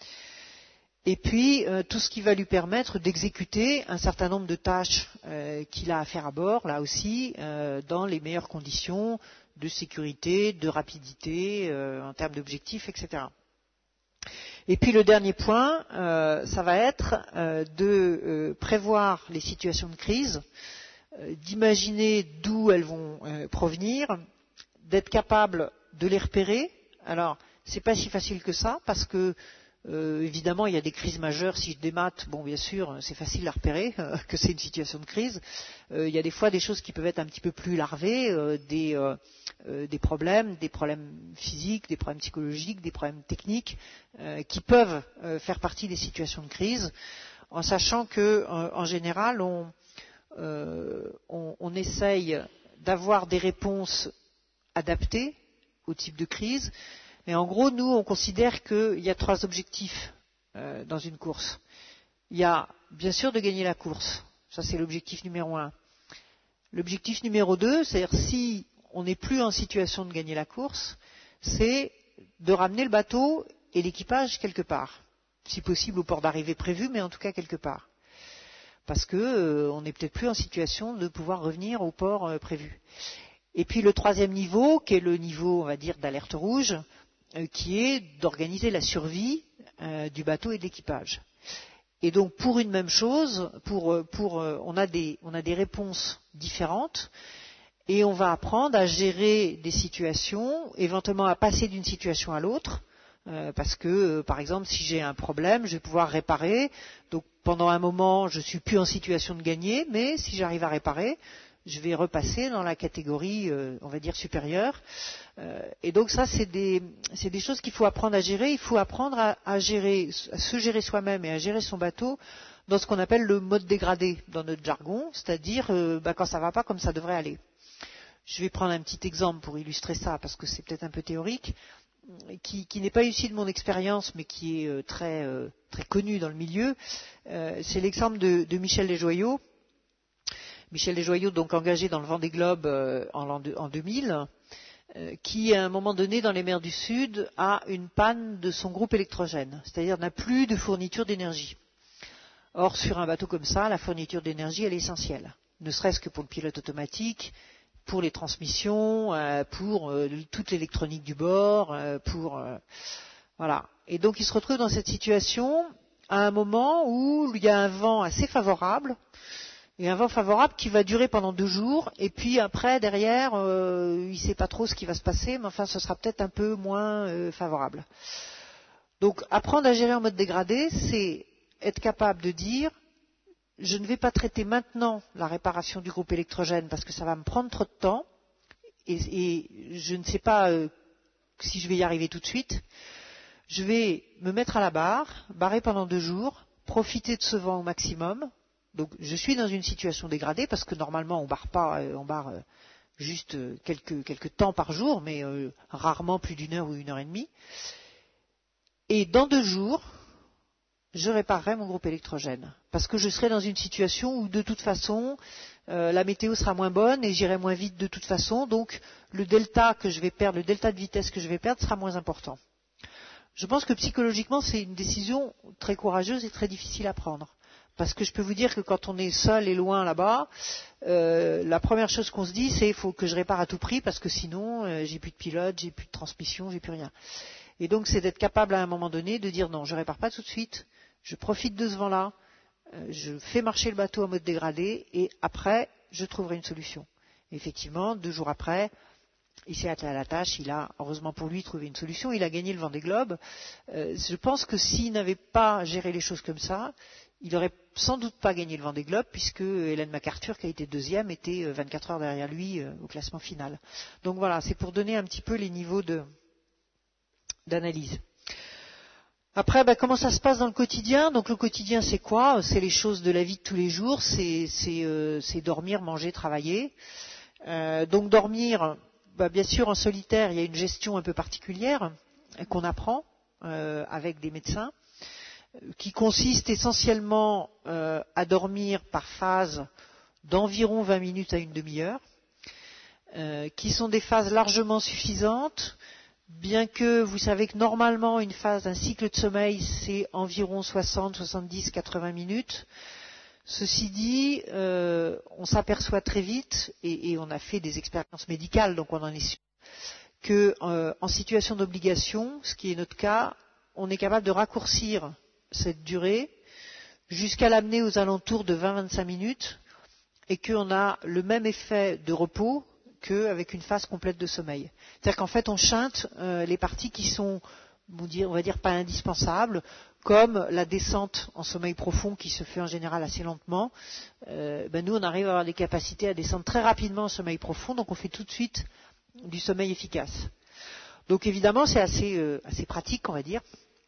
S2: et puis euh, tout ce qui va lui permettre d'exécuter un certain nombre de tâches euh, qu'il a à faire à bord, là aussi, euh, dans les meilleures conditions de sécurité, de rapidité, euh, en termes d'objectifs, et cetera. Et puis le dernier point, euh, ça va être euh, de euh, prévoir les situations de crise, euh, d'imaginer d'où elles vont euh, provenir, d'être capable de les repérer. Alors, c'est pas si facile que ça, parce que euh, évidemment, il y a des crises majeures. Si je démate, bon, bien sûr, c'est facile à repérer euh, que c'est une situation de crise. Euh, il y a des fois des choses qui peuvent être un petit peu plus larvées, euh, des, euh, euh, des problèmes, des problèmes physiques, des problèmes psychologiques, des problèmes techniques, euh, qui peuvent euh, faire partie des situations de crise. en sachant que, en général, on, euh, on, on essaye d'avoir des réponses adaptées au type de crise. Et en gros, nous, on considère qu'il y a trois objectifs euh, dans une course. Il y a, bien sûr, de gagner la course. Ça, c'est l'objectif numéro un. L'objectif numéro deux, c'est-à-dire si on n'est plus en situation de gagner la course, c'est de ramener le bateau et l'équipage quelque part. Si possible au port d'arrivée prévu, mais en tout cas quelque part. Parce qu'on euh, n'est peut-être plus en situation de pouvoir revenir au port euh, prévu. Et puis le troisième niveau, qui est le niveau, on va dire, d'alerte rouge, euh, qui est d'organiser la survie euh, du bateau et de l'équipage. Et donc pour une même chose, pour, pour, euh, on, a des, on a des réponses différentes, et on va apprendre à gérer des situations, éventuellement à passer d'une situation à l'autre. Euh, parce que, euh, par exemple, si j'ai un problème, je vais pouvoir réparer. Donc, pendant un moment, je suis plus en situation de gagner, mais si j'arrive à réparer, je vais repasser dans la catégorie, euh, on va dire, supérieure. Euh, et donc, ça, c'est des, c'est des choses qu'il faut apprendre à gérer. Il faut apprendre à, à gérer, à se gérer soi-même et à gérer son bateau dans ce qu'on appelle le mode dégradé dans notre jargon, c'est-à-dire euh, bah, quand ça va pas comme ça devrait aller. Je vais prendre un petit exemple pour illustrer ça, parce que c'est peut-être un peu théorique. Qui, qui n'est pas issu de mon expérience, mais qui est euh, très, euh, très connu dans le milieu, euh, c'est l'exemple de, de Michel Desjoyaux. Michel Desjoyaux, donc engagé dans le Vendée Globe euh, en, en deux mille, euh, qui, à un moment donné, dans les mers du Sud, a une panne de son groupe électrogène, c'est-à-dire n'a plus de fourniture d'énergie. Or, sur un bateau comme ça, la fourniture d'énergie, elle est essentielle, ne serait-ce que pour le pilote automatique, pour les transmissions, euh, pour euh, toute l'électronique du bord, euh, pour euh, voilà. Et donc il se retrouve dans cette situation à un moment où il y a un vent assez favorable, et un vent favorable qui va durer pendant deux jours, et puis après derrière, euh, il ne sait pas trop ce qui va se passer, mais enfin ce sera peut-être un peu moins euh, favorable. Donc apprendre à gérer en mode dégradé, c'est être capable de dire je ne vais pas traiter maintenant la réparation du groupe électrogène parce que ça va me prendre trop de temps et, et je ne sais pas euh, si je vais y arriver tout de suite. Je vais me mettre à la barre, barrer pendant deux jours, profiter de ce vent au maximum. Donc je suis dans une situation dégradée parce que normalement on barre pas, euh, on barre euh, juste euh, quelques, quelques temps par jour, mais euh, rarement plus d'une heure ou une heure et demie. Et dans deux jours, je réparerai mon groupe électrogène. Parce que je serai dans une situation où, de toute façon, euh, la météo sera moins bonne et j'irai moins vite de toute façon. Donc, le delta que je vais perdre, le delta de vitesse que je vais perdre sera moins important. Je pense que psychologiquement, c'est une décision très courageuse et très difficile à prendre. Parce que je peux vous dire que quand on est seul et loin là-bas, euh, la première chose qu'on se dit, c'est il faut que je répare à tout prix parce que sinon, euh, j'ai plus de pilote, j'ai plus de transmission, j'ai plus rien. Et donc, c'est d'être capable à un moment donné de dire non, je répare pas tout de suite. Je profite de ce vent-là, euh, je fais marcher le bateau en mode dégradé et après, je trouverai une solution. Et effectivement, deux jours après, il s'est attelé à la tâche, il a, heureusement pour lui, trouvé une solution, il a gagné le Vendée Globe. Euh, je pense que s'il n'avait pas géré les choses comme ça, il n'aurait sans doute pas gagné le Vendée Globe puisque Hélène MacArthur, qui a été deuxième, était vingt-quatre heures derrière lui euh, au classement final. Donc voilà, c'est pour donner un petit peu les niveaux de, d'analyse. Après, ben, comment ça se passe dans le quotidien? Donc le quotidien, c'est quoi? C'est les choses de la vie de tous les jours, c'est, c'est, euh, c'est dormir, manger, travailler. Euh, donc dormir, ben, bien sûr, en solitaire, il y a une gestion un peu particulière qu'on apprend euh, avec des médecins, qui consiste essentiellement euh, à dormir par phase d'environ vingt minutes à une demi-heure, euh, qui sont des phases largement suffisantes. Bien que vous savez que normalement une phase d'un cycle de sommeil c'est environ soixante, soixante-dix, quatre-vingts minutes. Ceci dit, euh, on s'aperçoit très vite, et, et on a fait des expériences médicales, donc on en est sûr, que euh, en situation d'obligation, ce qui est notre cas, on est capable de raccourcir cette durée jusqu'à l'amener aux alentours de vingt à vingt-cinq minutes, et qu'on a le même effet de repos qu'avec une phase complète de sommeil. C'est-à-dire qu'en fait, on chinte euh, les parties qui sont, on va dire, pas indispensables, comme la descente en sommeil profond qui se fait en général assez lentement. Euh, ben nous, on arrive à avoir des capacités à descendre très rapidement en sommeil profond, donc on fait tout de suite du sommeil efficace. Donc évidemment, c'est assez, euh, assez pratique, on va dire.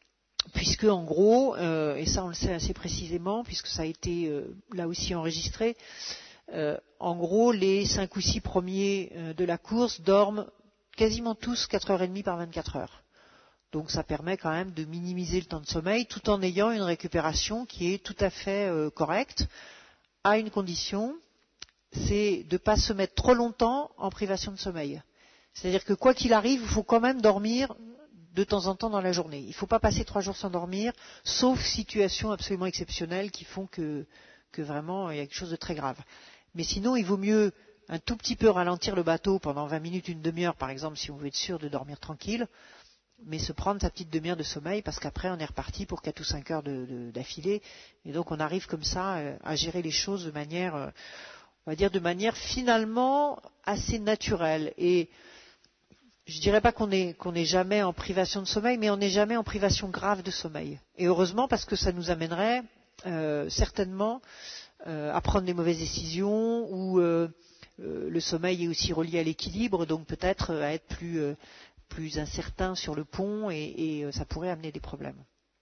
S2: puisque en gros, euh, et ça on le sait assez précisément, puisque ça a été euh, là aussi enregistré, euh, en gros les cinq ou six premiers euh, de la course dorment quasiment tous quatre heures trente par vingt-quatre heures. Donc ça permet quand même de minimiser le temps de sommeil tout en ayant une récupération qui est tout à fait euh, correcte, à une condition, c'est de ne pas se mettre trop longtemps en privation de sommeil. C'est-à-dire que quoi qu'il arrive, il faut quand même dormir de temps en temps dans la journée. Il ne faut pas passer trois jours sans dormir, sauf situations absolument exceptionnelles qui font que, que vraiment il y a quelque chose de très grave. Mais sinon, il vaut mieux un tout petit peu ralentir le bateau pendant vingt minutes, une demi-heure par exemple, si on veut être sûr de dormir tranquille, mais se prendre sa petite demi-heure de sommeil parce qu'après on est reparti pour quatre ou cinq heures de, de, d'affilée. Et donc on arrive comme ça euh, à gérer les choses de manière, euh, on va dire de manière finalement assez naturelle. Et je dirais pas qu'on est qu'on n'est jamais en privation de sommeil, mais on n'est jamais en privation grave de sommeil. Et heureusement, parce que ça nous amènerait euh, certainement euh, à prendre des mauvaises décisions, ou euh, euh, le sommeil est aussi relié à l'équilibre, donc peut-être euh, à être plus euh, plus incertain sur le pont, et, et euh, ça pourrait amener des problèmes.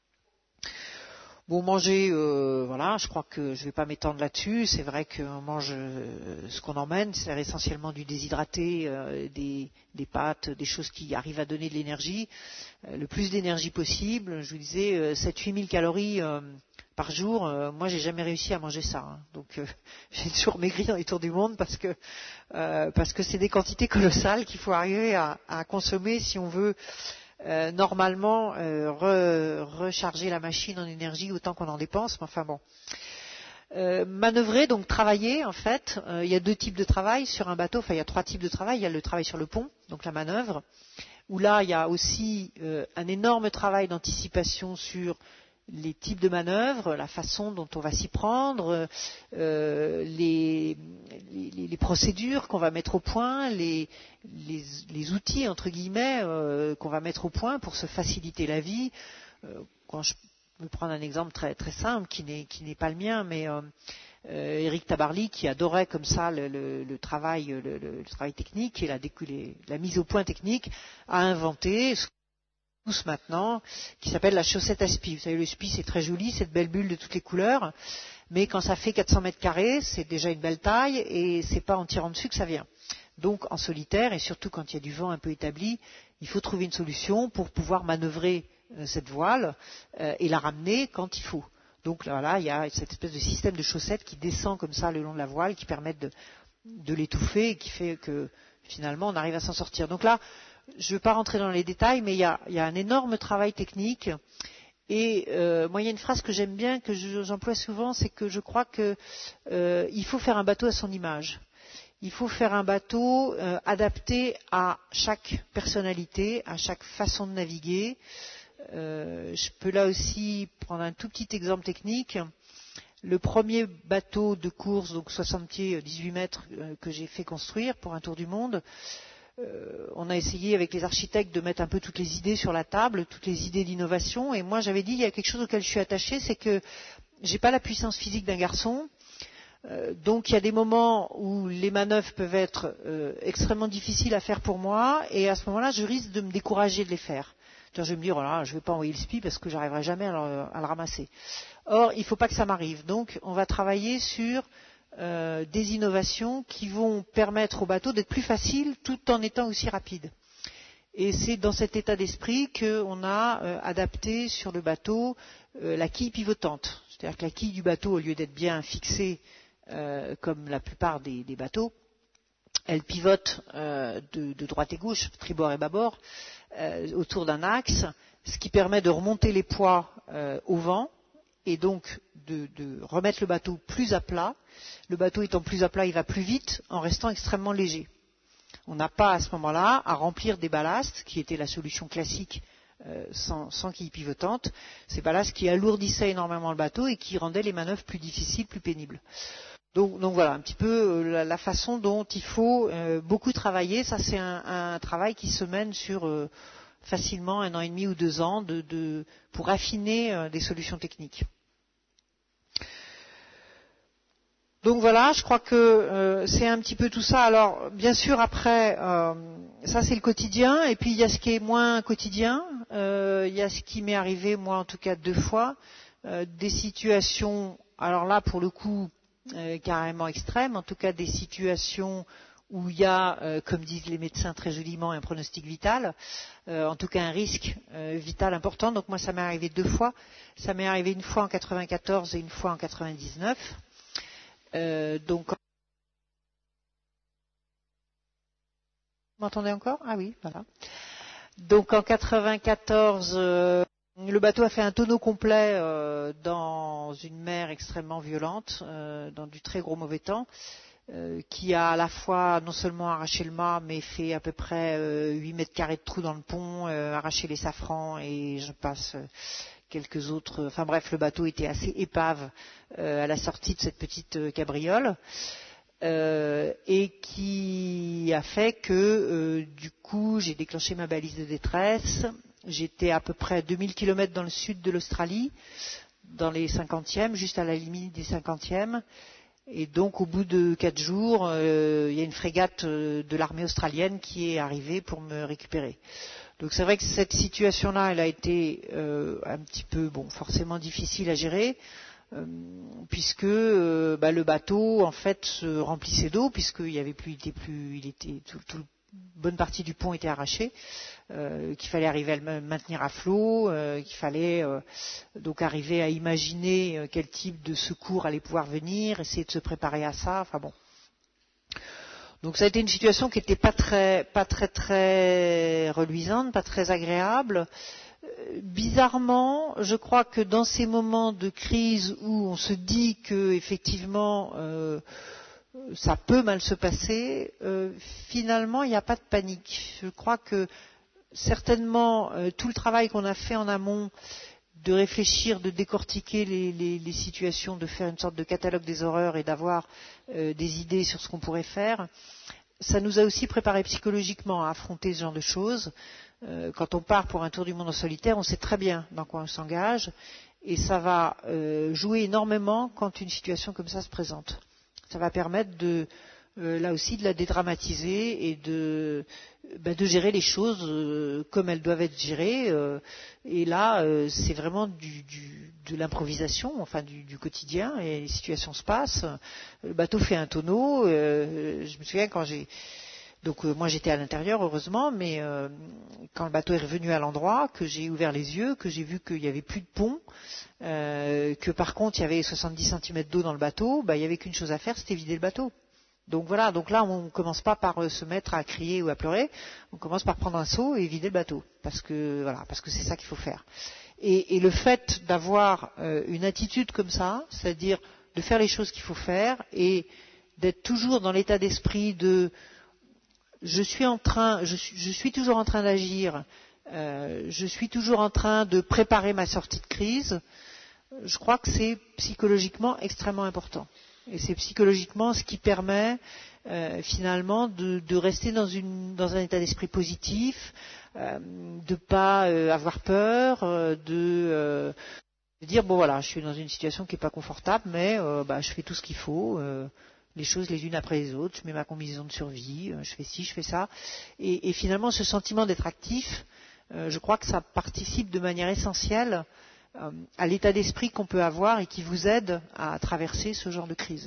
S2: Bon, manger, euh, voilà, je crois que je ne vais pas m'étendre là-dessus. C'est vrai qu'on mange euh, ce qu'on emmène, c'est essentiellement du déshydraté, euh, des, des pâtes, des choses qui arrivent à donner de l'énergie, euh, le plus d'énergie possible. Je vous disais, euh, sept à huit mille calories euh, par jour, euh, moi j'ai jamais réussi à manger ça. Hein. Donc euh, j'ai toujours maigri dans les tours du monde parce que euh, parce que c'est des quantités colossales qu'il faut arriver à, à consommer si on veut Euh, normalement euh, re, recharger la machine en énergie autant qu'on en dépense, mais enfin bon. Euh, manœuvrer, donc travailler en fait, euh, il y a deux types de travail sur un bateau, enfin il y a trois types de travail. Il y a le travail sur le pont, donc la manœuvre, où là il y a aussi euh, un énorme travail d'anticipation sur les types de manœuvres, la façon dont on va s'y prendre, euh, les, les, les procédures qu'on va mettre au point, les, les, les outils entre guillemets euh, qu'on va mettre au point pour se faciliter la vie. Euh, quand je peux prendre un exemple très, très simple qui n'est, qui n'est pas le mien, mais euh, euh, Éric Tabarly, qui adorait comme ça le, le, le travail, le, le travail technique et la, les, la mise au point technique, a inventé ce tous maintenant, qui s'appelle la chaussette à spi. Vous savez, le spi, c'est très joli, cette belle bulle de toutes les couleurs, mais quand ça fait quatre cents mètres carrés, c'est déjà une belle taille, et c'est pas en tirant dessus que ça vient. Donc, en solitaire, et surtout quand il y a du vent un peu établi, il faut trouver une solution pour pouvoir manœuvrer euh, cette voile euh, et la ramener quand il faut. Donc là, voilà, il y a cette espèce de système de chaussettes qui descend comme ça le long de la voile, qui permettent de, de l'étouffer, et qui fait que finalement on arrive à s'en sortir. Donc là, je ne veux pas rentrer dans les détails, mais il y a, il y a un énorme travail technique. Et euh, moi, il y a une phrase que j'aime bien, que je, j'emploie souvent, c'est que je crois qu'il euh, faut faire un bateau à son image. Il faut faire un bateau euh, adapté à chaque personnalité, à chaque façon de naviguer. Euh, je peux là aussi prendre un tout petit exemple technique. Le premier bateau de course, donc soixante pieds, dix-huit mètres, euh, que j'ai fait construire pour un tour du monde, Euh, on a essayé avec les architectes de mettre un peu toutes les idées sur la table, toutes les idées d'innovation, et moi j'avais dit il y a quelque chose auquel je suis attachée, c'est que j'ai pas la puissance physique d'un garçon, euh, donc il y a des moments où les manœuvres peuvent être euh, extrêmement difficiles à faire pour moi, et à ce moment-là je risque de me décourager de les faire. C'est-à-dire, je vais me dire, oh là, je ne vais pas envoyer le spi parce que j'arriverai jamais à le, à le ramasser. Or, il ne faut pas que ça m'arrive, donc on va travailler sur Euh, des innovations qui vont permettre au bateau d'être plus facile tout en étant aussi rapide. Et c'est dans cet état d'esprit qu'on a euh, adapté sur le bateau euh, la quille pivotante. C'est-à-dire que la quille du bateau, au lieu d'être bien fixée euh, comme la plupart des, des bateaux, elle pivote euh, de, de droite et gauche, tribord et bâbord, euh, autour d'un axe, ce qui permet de remonter les poids euh, au vent, et donc de, de remettre le bateau plus à plat. Le bateau étant plus à plat, il va plus vite en restant extrêmement léger. On n'a pas à ce moment-là à remplir des ballasts, qui était la solution classique euh, sans, sans quille pivotante, ces ballasts qui alourdissaient énormément le bateau et qui rendaient les manœuvres plus difficiles, plus pénibles. Donc, donc voilà un petit peu euh, la, la façon dont il faut euh, beaucoup travailler. Ça, c'est un, un travail qui se mène sur euh, facilement un an et demi ou deux ans de, de, pour affiner euh, des solutions techniques. Donc voilà, je crois que euh, c'est un petit peu tout ça. Alors, bien sûr, après, euh, ça c'est le quotidien, et puis il y a ce qui est moins quotidien. euh, il y a ce qui m'est arrivé, moi en tout cas deux fois, euh, des situations, alors là pour le coup euh, carrément extrêmes, en tout cas des situations où il y a, euh, comme disent les médecins très joliment, un pronostic vital, euh, en tout cas un risque euh, vital important. Donc moi ça m'est arrivé deux fois. Ça m'est arrivé une fois en quatre-vingt-quatorze et une fois en quatre-vingt-dix-neuf. Euh, donc vous m'entendez encore? Ah oui, voilà. Donc en quatre-vingt-quatorze, euh, le bateau a fait un tonneau complet euh, dans une mer extrêmement violente, euh, dans du très gros mauvais temps, euh, qui a à la fois non seulement arraché le mât, mais fait à peu près euh, huit mètres carrés de trous dans le pont, euh, arraché les safrans et je passe euh, quelques autres. Enfin bref, le bateau était assez épave euh, à la sortie de cette petite euh, cabriole. Euh, et qui a fait que euh, du coup j'ai déclenché ma balise de détresse. J'étais à peu près à deux mille kilomètres dans le sud de l'Australie, dans les cinquantièmes, juste à la limite des cinquantièmes. Et donc au bout de quatre jours, euh, il y a une frégate euh, de l'armée australienne qui est arrivée pour me récupérer. Donc c'est vrai que cette situation-là, elle a été euh, un petit peu, bon, forcément difficile à gérer. Euh, puisque euh, bah, le bateau en fait se remplissait d'eau, puisqu'il y avait plus, il était plus, il était tout, tout, bonne partie du pont était arrachée, euh, qu'il fallait arriver à le maintenir à flot, euh, qu'il fallait euh, donc arriver à imaginer euh, quel type de secours allait pouvoir venir, essayer de se préparer à ça. Enfin bon. Donc ça a été une situation qui n'était pas très, pas très très reluisante, pas très agréable. Bizarrement, je crois que dans ces moments de crise où on se dit que effectivement euh, ça peut mal se passer, euh, finalement il n'y a pas de panique. Je crois que certainement euh, tout le travail qu'on a fait en amont, de réfléchir, de décortiquer les, les, les situations, de faire une sorte de catalogue des horreurs et d'avoir euh, des idées sur ce qu'on pourrait faire, ça nous a aussi préparé psychologiquement à affronter ce genre de choses. Quand on part pour un tour du monde en solitaire, on sait très bien dans quoi on s'engage et ça va euh, jouer énormément quand une situation comme ça se présente. Ça va permettre de, euh, là aussi, de la dédramatiser et de, ben, de gérer les choses euh, comme elles doivent être gérées. Euh, et là, euh, c'est vraiment du, du, de l'improvisation, enfin du, du quotidien, et les situations se passent. Le bateau fait un tonneau. Euh, je me souviens quand j'ai Donc euh, moi j'étais à l'intérieur heureusement, mais euh, quand le bateau est revenu à l'endroit, que j'ai ouvert les yeux, que j'ai vu qu'il n'y avait plus de pont, euh, que par contre il y avait soixante-dix centimètres d'eau dans le bateau, bah, il n'y avait qu'une chose à faire, c'était vider le bateau. Donc voilà, donc là on ne commence pas par euh, se mettre à crier ou à pleurer, on commence par prendre un seau et vider le bateau, parce que voilà, parce que c'est ça qu'il faut faire. Et, et le fait d'avoir euh, une attitude comme ça, c'est-à-dire de faire les choses qu'il faut faire et d'être toujours dans l'état d'esprit de Je suis, en train, je, suis, je suis toujours en train d'agir, euh, je suis toujours en train de préparer ma sortie de crise. Je crois que c'est psychologiquement extrêmement important. Et c'est psychologiquement ce qui permet euh, finalement de, de rester dans, une, dans un état d'esprit positif, euh, de ne pas euh, avoir peur, euh, de, euh, de dire bon voilà, je suis dans une situation qui n'est pas confortable, mais euh, bah, je fais tout ce qu'il faut. Euh, les choses les unes après les autres, je mets ma combinaison de survie, je fais ci, je fais ça. Et, et finalement, ce sentiment d'être actif, euh, je crois que ça participe de manière essentielle euh, à l'état d'esprit qu'on peut avoir et qui vous aide à traverser ce genre de crise.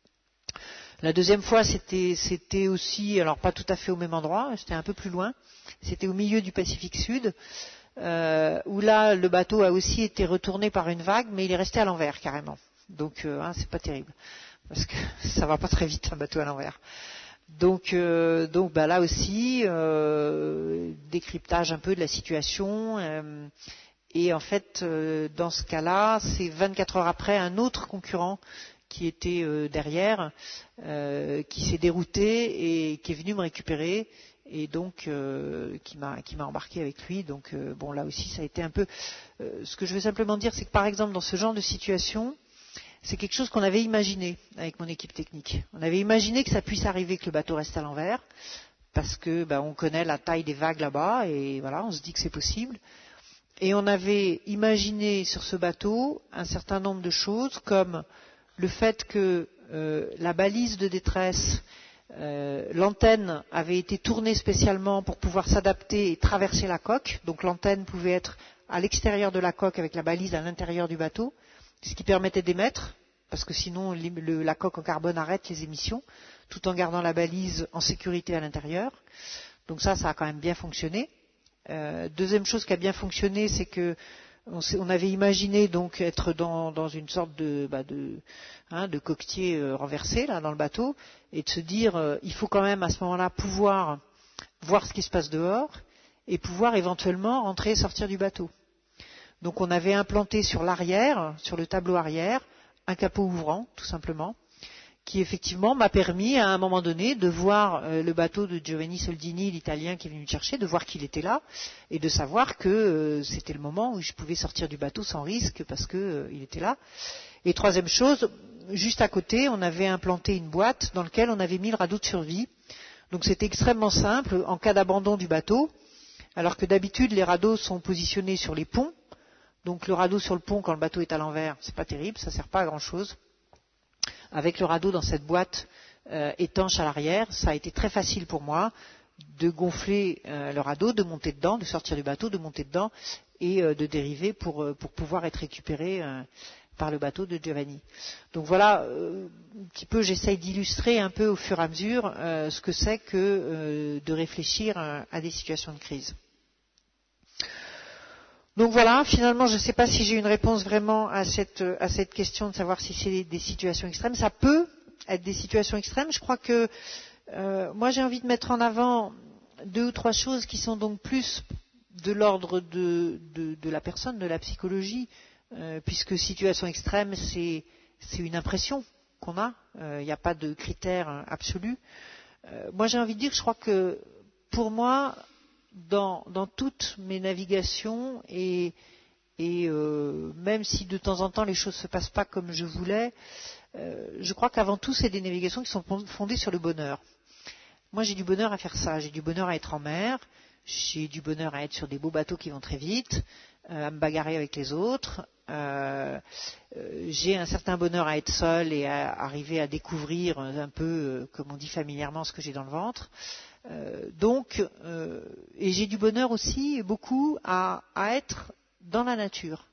S2: La deuxième fois, c'était, c'était aussi, alors pas tout à fait au même endroit, c'était un peu plus loin, c'était au milieu du Pacifique Sud, euh, où là, le bateau a aussi été retourné par une vague, mais il est resté à l'envers carrément. Donc, euh, hein, c'est pas terrible. Parce que ça va pas très vite un bateau à l'envers. Donc, euh, donc bah là aussi, euh, décryptage un peu de la situation. Euh, et en fait, euh, dans ce cas-là, c'est vingt-quatre heures après un autre concurrent qui était euh, derrière, euh, qui s'est dérouté et qui est venu me récupérer. Et donc, euh, qui m'a qui m'a embarqué avec lui. Donc, euh, bon, là aussi, ça a été un peu. Euh, ce que je veux simplement dire, c'est que par exemple, dans ce genre de situation, c'est quelque chose qu'on avait imaginé avec mon équipe technique. On avait imaginé que ça puisse arriver que le bateau reste à l'envers, parce que ben, on connaît la taille des vagues là-bas, et voilà, on se dit que c'est possible. Et on avait imaginé sur ce bateau un certain nombre de choses, comme le fait que euh, la balise de détresse Euh, l'antenne avait été tournée spécialement pour pouvoir s'adapter et traverser la coque. Donc l'antenne pouvait être à l'extérieur de la coque avec la balise à l'intérieur du bateau, ce qui permettait d'émettre, parce que sinon le, la coque en carbone arrête les émissions, tout en gardant la balise en sécurité à l'intérieur. Donc ça, ça a quand même bien fonctionné. Euh, deuxième chose qui a bien fonctionné, c'est que on, on avait imaginé donc être dans, dans une sorte de, bah de, hein, de coquetier euh, renversé là dans le bateau, et de se dire euh, il faut quand même à ce moment-là pouvoir voir ce qui se passe dehors et pouvoir éventuellement entrer et sortir du bateau. Donc on avait implanté sur l'arrière, sur le tableau arrière, un capot ouvrant tout simplement, qui effectivement m'a permis à un moment donné de voir euh, le bateau de Giovanni Soldini, l'Italien qui est venu me chercher, de voir qu'il était là et de savoir que euh, c'était le moment où je pouvais sortir du bateau sans risque parce qu'il euh, était là. Et troisième chose, juste à côté, on avait implanté une boîte dans laquelle on avait mis le radeau de survie. Donc c'était extrêmement simple en cas d'abandon du bateau, alors que d'habitude les radeaux sont positionnés sur les ponts. Donc le radeau sur le pont quand le bateau est à l'envers, c'est pas terrible, ça sert pas à grand chose. Avec le radeau dans cette boîte euh, étanche à l'arrière, ça a été très facile pour moi de gonfler euh, le radeau, de monter dedans, de sortir du bateau, de monter dedans et euh, de dériver pour, euh, pour pouvoir être récupéré euh, par le bateau de Giovanni. Donc voilà, euh, un petit peu, j'essaye d'illustrer un peu au fur et à mesure euh, ce que c'est que euh, de réfléchir à, à des situations de crise. Donc voilà, finalement, je ne sais pas si j'ai une réponse vraiment à cette, à cette question de savoir si c'est des situations extrêmes. Ça peut être des situations extrêmes. Je crois que euh, moi, j'ai envie de mettre en avant deux ou trois choses qui sont donc plus de l'ordre de, de, de la personne, de la psychologie, euh, puisque situation extrême, c'est, c'est une impression qu'on a. Il n'y a pas de critères absolus. Euh, moi, j'ai envie de dire que je crois que pour moi, Dans, dans toutes mes navigations et, et euh, même si de temps en temps les choses ne se passent pas comme je voulais, euh, je crois qu'avant tout c'est des navigations qui sont fondées sur le bonheur. Moi j'ai du bonheur à faire ça, j'ai du bonheur à être en mer, j'ai du bonheur à être sur des beaux bateaux qui vont très vite, euh, à me bagarrer avec les autres, euh, euh, j'ai un certain bonheur à être seul et à arriver à découvrir un peu, euh, comme on dit familièrement, ce que j'ai dans le ventre. Euh, donc, euh, et j'ai du bonheur aussi beaucoup à, à être dans la nature,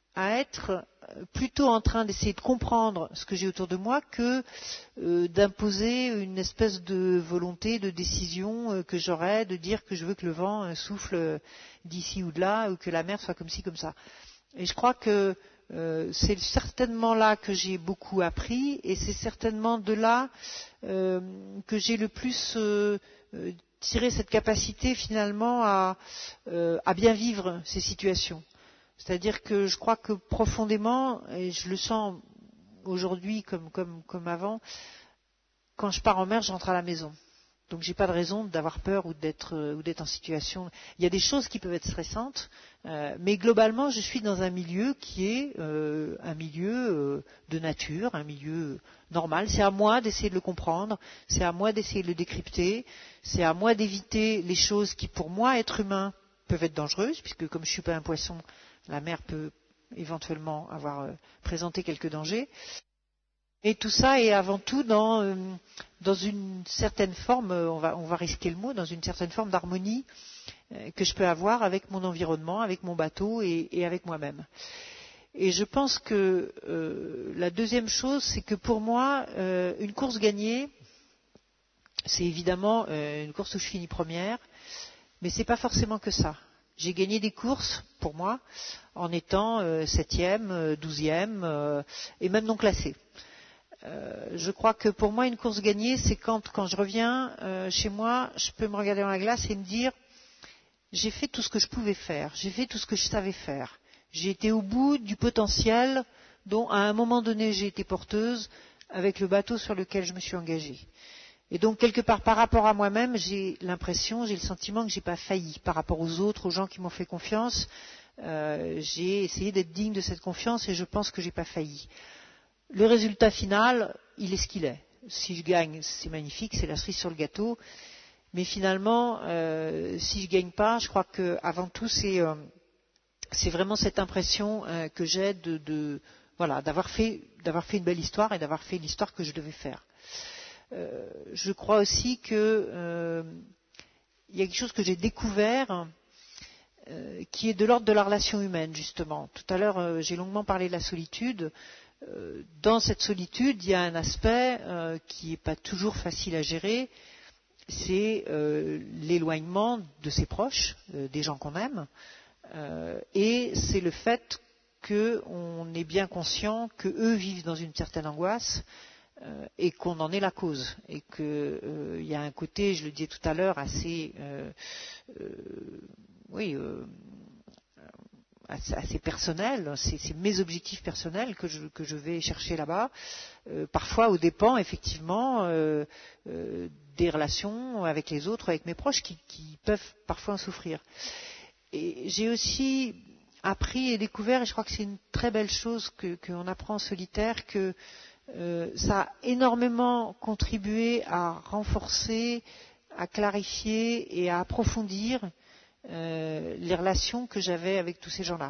S2: à être plutôt en train d'essayer de comprendre ce que j'ai autour de moi que euh, d'imposer une espèce de volonté, de décision euh, que j'aurais, de dire que je veux que le vent euh, souffle d'ici ou de là, ou que la mer soit comme ci, comme ça. Et je crois que euh, c'est certainement là que j'ai beaucoup appris, et c'est certainement de là euh, que j'ai le plus euh, euh, tiré cette capacité finalement à, euh, à bien vivre ces situations. C'est-à-dire que je crois que profondément, et je le sens aujourd'hui comme, comme, comme avant, quand je pars en mer, je rentre à la maison. Donc j'ai pas de raison d'avoir peur ou d'être, ou d'être en situation. Il y a des choses qui peuvent être stressantes, euh, mais globalement je suis dans un milieu qui est euh, un milieu euh, de nature, un milieu normal. C'est à moi d'essayer de le comprendre, c'est à moi d'essayer de le décrypter, c'est à moi d'éviter les choses qui pour moi, être humain, peuvent être dangereuses, puisque comme je suis pas un poisson, la mer peut éventuellement avoir euh, présenté quelques dangers. Et tout ça est avant tout dans, euh, dans une certaine forme, on va, on va risquer le mot, dans une certaine forme d'harmonie euh, que je peux avoir avec mon environnement, avec mon bateau et, et avec moi-même. Et je pense que euh, la deuxième chose, c'est que pour moi, euh, une course gagnée, c'est évidemment euh, une course où je finis première, mais c'est pas forcément que ça. J'ai gagné des courses, pour moi, en étant euh, septième, euh, douzième euh, et même non classée. Euh, je crois que pour moi, une course gagnée, c'est quand, quand je reviens euh, chez moi, je peux me regarder dans la glace et me dire j'ai fait tout ce que je pouvais faire, j'ai fait tout ce que je savais faire. J'ai été au bout du potentiel dont, à un moment donné, j'ai été porteuse avec le bateau sur lequel je me suis engagée. Et donc, quelque part, par rapport à moi-même, j'ai l'impression, j'ai le sentiment que je n'ai pas failli par rapport aux autres, aux gens qui m'ont fait confiance. Euh, j'ai essayé d'être digne de cette confiance et je pense que je n'ai pas failli. Le résultat final, il est ce qu'il est. Si je gagne, c'est magnifique, c'est la cerise sur le gâteau. Mais finalement, euh, si je ne gagne pas, je crois qu'avant tout, c'est, euh, c'est vraiment cette impression euh, que j'ai de, de, voilà, d'avoir fait, d'avoir fait une belle histoire et d'avoir fait l'histoire que je devais faire. euh, je crois aussi que euh, il y a quelque chose que j'ai découvert euh, qui est de l'ordre de la relation humaine, justement. Tout à l'heure, euh, j'ai longuement parlé de la solitude. Euh, dans cette solitude, il y a un aspect euh, qui n'est pas toujours facile à gérer, c'est euh, l'éloignement de ses proches, euh, des gens qu'on aime, euh, et c'est le fait qu'on est bien conscient qu'eux vivent dans une certaine angoisse euh, et qu'on en est la cause. Et qu'il euh, y a un côté, je le disais tout à l'heure, assez, euh, euh, oui, euh, assez, assez personnel. C'est, c'est mes objectifs personnels que je, que je vais chercher là-bas, euh, parfois aux dépens, effectivement, euh, euh, des relations avec les autres, avec mes proches, qui, qui peuvent parfois en souffrir. Et j'ai aussi appris et découvert, et je crois que c'est une très belle chose que, qu'on apprend en solitaire, que euh, ça a énormément contribué à renforcer, à clarifier et à approfondir euh, les relations que j'avais avec tous ces gens-là.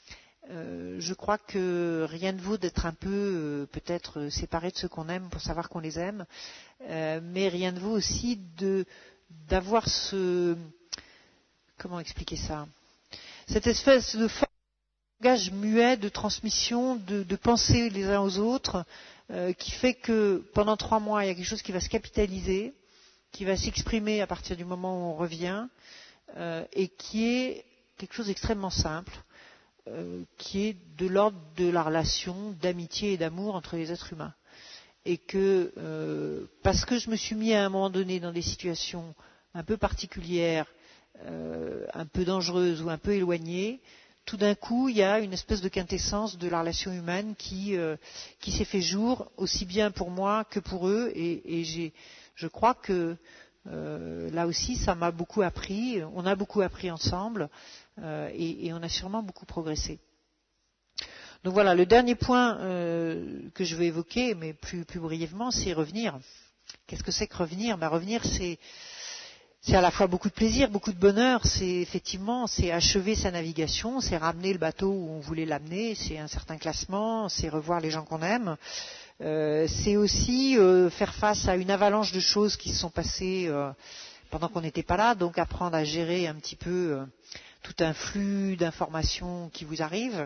S2: Euh, je crois que rien ne vaut d'être un peu euh, peut-être séparé de ceux qu'on aime pour savoir qu'on les aime, euh, mais rien ne vaut aussi de, d'avoir ce... Comment expliquer ça ? Cette espèce de langage muet de transmission, de, de pensée les uns aux autres, euh, qui fait que pendant trois mois, il y a quelque chose qui va se capitaliser, qui va s'exprimer à partir du moment où on revient, euh, et qui est quelque chose d'extrêmement simple, euh, qui est de l'ordre de la relation d'amitié et d'amour entre les êtres humains. Et que, euh, parce que je me suis mis à un moment donné dans des situations un peu particulières, euh, un peu dangereuses ou un peu éloignées, tout d'un coup, il y a une espèce de quintessence de la relation humaine qui, euh, qui s'est fait jour, aussi bien pour moi que pour eux. Et, et j'ai, je crois que euh, là aussi, ça m'a beaucoup appris. On a beaucoup appris ensemble euh, et, et on a sûrement beaucoup progressé. Donc voilà, le dernier point euh, que je veux évoquer, mais plus, plus brièvement, c'est revenir. Qu'est-ce que c'est que revenir ? Ben, revenir, c'est... C'est à la fois beaucoup de plaisir, beaucoup de bonheur. C'est effectivement, c'est achever sa navigation, c'est ramener le bateau où on voulait l'amener, c'est un certain classement, c'est revoir les gens qu'on aime. Euh, c'est aussi euh, faire face à une avalanche de choses qui se sont passées euh, pendant qu'on n'était pas là, donc apprendre à gérer un petit peu euh, tout un flux d'informations qui vous arrive.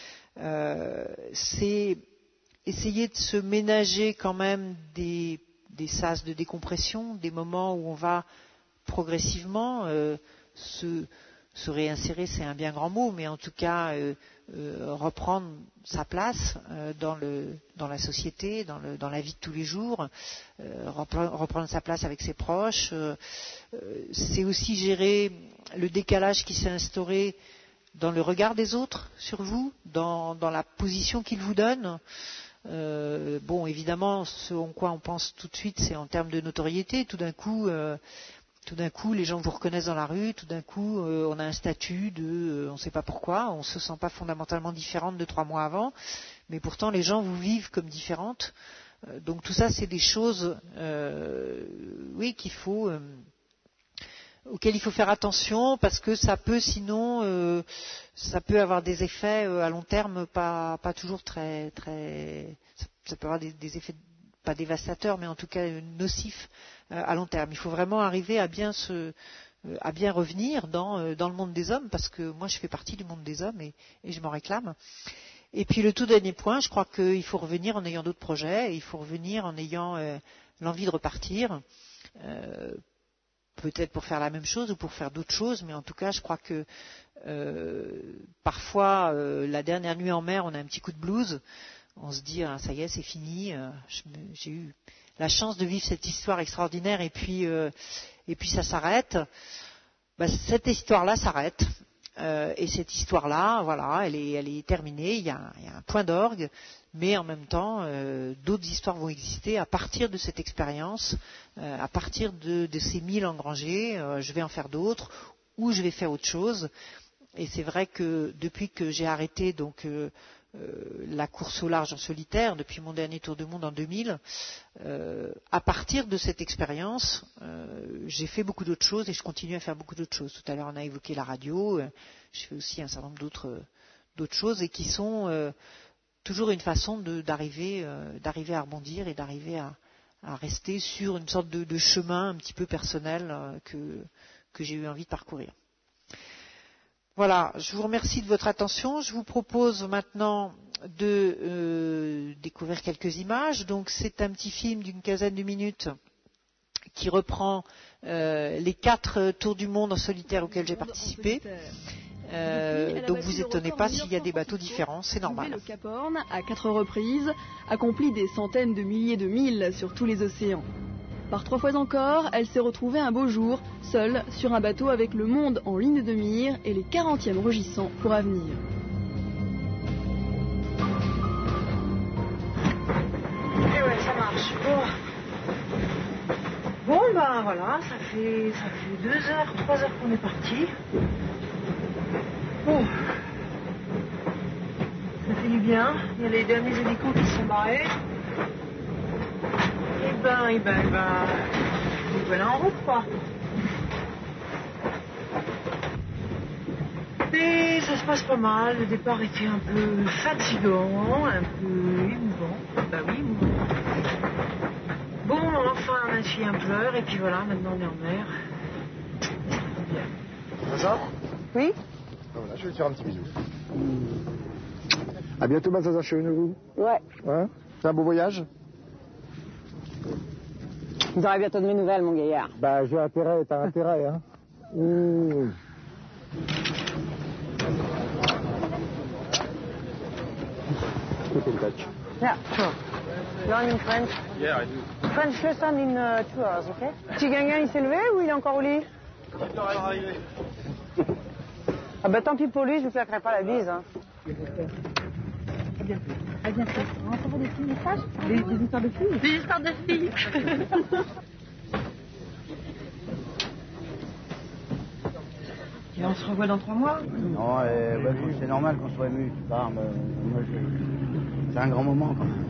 S2: Euh, c'est essayer de se ménager quand même des, des sas de décompression, des moments où on va progressivement euh, se, se réinsérer, c'est un bien grand mot, mais en tout cas euh, euh, reprendre sa place euh, dans, le, dans la société, dans, le, dans la vie de tous les jours, euh, reprendre, reprendre sa place avec ses proches. Euh, euh, c'est aussi gérer le décalage qui s'est instauré dans le regard des autres sur vous, dans, dans la position qu'ils vous donnent. Euh, bon, évidemment, ce en quoi on pense tout de suite, c'est en termes de notoriété. Tout d'un coup, euh, tout d'un coup, les gens vous reconnaissent dans la rue. Tout d'un coup, euh, on a un statut de, euh, on ne sait pas pourquoi, on ne se sent pas fondamentalement différente de trois mois avant, mais pourtant les gens vous vivent comme différentes. Euh, donc tout ça, c'est des choses, euh, oui, qu'il faut, euh, auxquelles il faut faire attention parce que ça peut, sinon, euh, ça peut avoir des effets euh, à long terme, pas, pas toujours très, très, ça, ça peut avoir des, des effets pas dévastateurs, mais en tout cas nocifs euh, à long terme. Il faut vraiment arriver à bien se, euh, à bien revenir dans, euh, dans le monde des hommes, parce que moi je fais partie du monde des hommes et, et je m'en réclame. Et puis le tout dernier point, je crois qu'il faut revenir en ayant d'autres projets, il faut revenir en ayant euh, l'envie de repartir, euh, peut-être pour faire la même chose ou pour faire d'autres choses, mais en tout cas je crois que euh, parfois euh, la dernière nuit en mer, on a un petit coup de blues. On se dit, ah, ça y est, c'est fini. Euh, je me, j'ai eu la chance de vivre cette histoire extraordinaire et puis, euh, et puis ça s'arrête. Ben, cette histoire-là s'arrête. Euh, et cette histoire-là, voilà, elle est, elle est terminée. Il y a, il y a un point d'orgue, mais en même temps, euh, d'autres histoires vont exister à partir de cette expérience, euh, à partir de, de ces milles engrangés. Euh, je vais en faire d'autres ou je vais faire autre chose. Et c'est vrai que depuis que j'ai arrêté donc euh, euh, la course au large en solitaire, depuis mon dernier tour du monde en deux mille, euh, à partir de cette expérience, euh, j'ai fait beaucoup d'autres choses et je continue à faire beaucoup d'autres choses. Tout à l'heure, on a évoqué la radio, euh, je fais aussi un certain nombre d'autres, d'autres choses et qui sont euh, toujours une façon de, d'arriver, euh, d'arriver à rebondir et d'arriver à, à rester sur une sorte de, de chemin un petit peu personnel euh, que, que j'ai eu envie de parcourir. Voilà, je vous remercie de votre attention. Je vous propose maintenant de euh, découvrir quelques images. Donc, c'est un petit film d'une quinzaine de minutes qui reprend euh, les quatre tours du monde en solitaire auxquels j'ai participé. Euh, donc, vous étonnez pas s'il y a des bateaux différents, c'est normal.
S3: Le Cap Horn, à quatre reprises, accompli des centaines de milliers de milles sur tous les océans. Par trois fois encore, elle s'est retrouvée un beau jour, seule, sur un bateau avec le monde en ligne de mire et les quarantièmes rugissants pour avenir.
S4: Et ouais, ça marche. Bon, bon ben voilà, ça fait, ça fait deux heures, trois heures qu'on est parti. Bon, ça fait du bien. Il y a les derniers hélicos qui sont barrés. Et ben, et ben, et ben, et voilà en route quoi. Et ça se passe pas mal. Le départ était un peu fatigant, un peu émouvant. Bah oui, émouvant. Bon, enfin, on a essuyé un pleur et puis voilà, maintenant on est en mer. C'est bien.
S5: C'est ça?
S4: Oui.
S5: Ah, voilà, je vais te faire un petit bisou. À bientôt, Mazaza Chouinou.
S6: Ouais.
S5: Ouais. C'est un beau voyage?
S6: Vous aurez bientôt de mes nouvelles, mon gaillard.
S5: Bah, j'ai intérêt, t'as intérêt, hein. Mmh. Keep in touch.
S6: Yeah, sure. Learning French.
S5: Yeah, I do.
S6: French lesson in uh, two hours, ok? Petit Guinguin, il s'est levé ou il est encore au lit?
S5: Il doit arriver.
S6: Ah bah tant pis pour lui, je vous flatterai pas la bise, hein.
S4: À bientôt. À bientôt. On va savoir des petits messages? Des, des histoires de filles? Des histoires de filles. Et on se revoit dans trois mois?
S7: Non, euh, bah, c'est normal qu'on soit ému, tu pars, mais moi, je... c'est un grand moment quand même.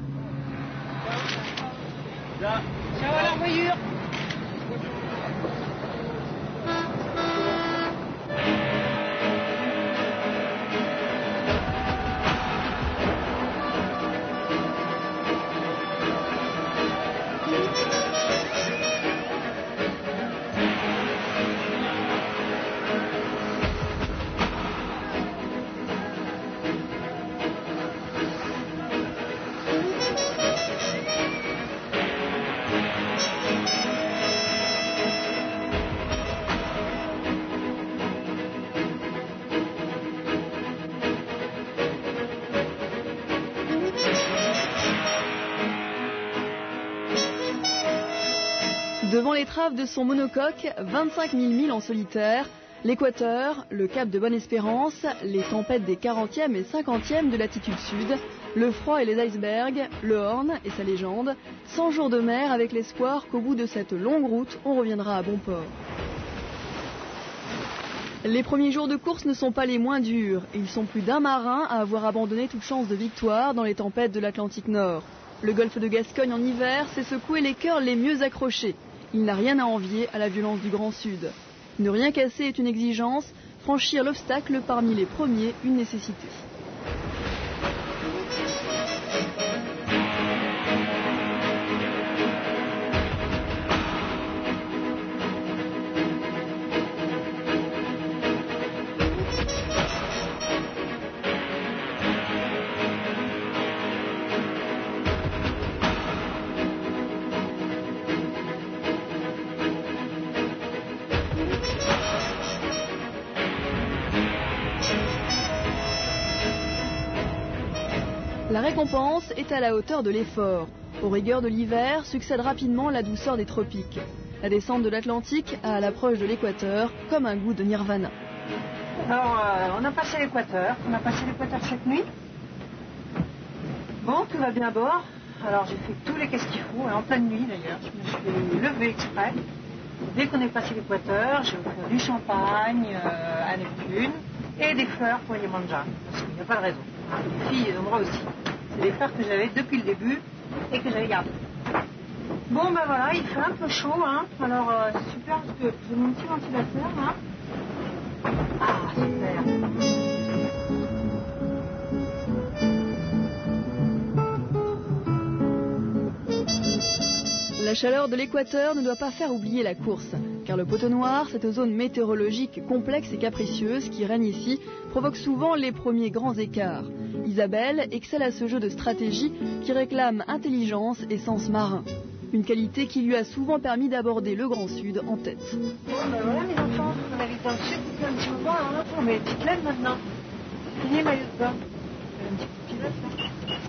S4: Ciao à la revoyure.
S3: Devant l'étrave de son monocoque, vingt-cinq mille milles en solitaire, l'équateur, le cap de Bonne-Espérance, les tempêtes des quarantième et cinquantième de latitude sud, le froid et les icebergs, le Horn et sa légende, cent jours de mer avec l'espoir qu'au bout de cette longue route, on reviendra à bon port. Les premiers jours de course ne sont pas les moins durs, et ils sont plus d'un marin à avoir abandonné toute chance de victoire dans les tempêtes de l'Atlantique Nord. Le golfe de Gascogne en hiver, c'est secouer les cœurs les mieux accrochés. Il n'a rien à envier à la violence du Grand Sud. Ne rien casser est une exigence, franchir l'obstacle parmi les premiers une nécessité. La récompense est à la hauteur de l'effort. Aux rigueurs de l'hiver succède rapidement la douceur des tropiques. La descente de l'Atlantique a à l'approche de l'équateur comme un goût de nirvana.
S4: Alors, euh, on a passé l'équateur. On a passé l'équateur cette nuit. Bon, tout va bien à bord. Alors, j'ai fait tous les qu'est-ce qu'il faut, en pleine nuit d'ailleurs. Je me suis levée exprès. Dès qu'on est passé l'équateur, j'ai offert du champagne euh, à Neptune et des fleurs pour Yemanja. Parce qu'il n'y a pas de raison. Les filles, elles ont droit aussi. C'est des fleurs que j'avais depuis le début et que j'avais gardées. Bon, ben voilà, il fait un peu chaud, hein. Alors, euh, c'est super parce que j'ai mon petit ventilateur, hein. Ah, super.
S3: La chaleur de l'équateur ne doit pas faire oublier la course, car le poteau noir, cette zone météorologique complexe et capricieuse qui règne ici, provoque souvent les premiers grands écarts. Isabelle excelle à ce jeu de stratégie qui réclame intelligence et sens marin. Une qualité qui lui a souvent permis d'aborder le Grand Sud en tête.
S4: Bon, ben voilà mes enfants, on habite dans le sud depuis un petit moment, alors là, on met les petites laines maintenant. Fini maillot de bain. Un petit coup de pilote là.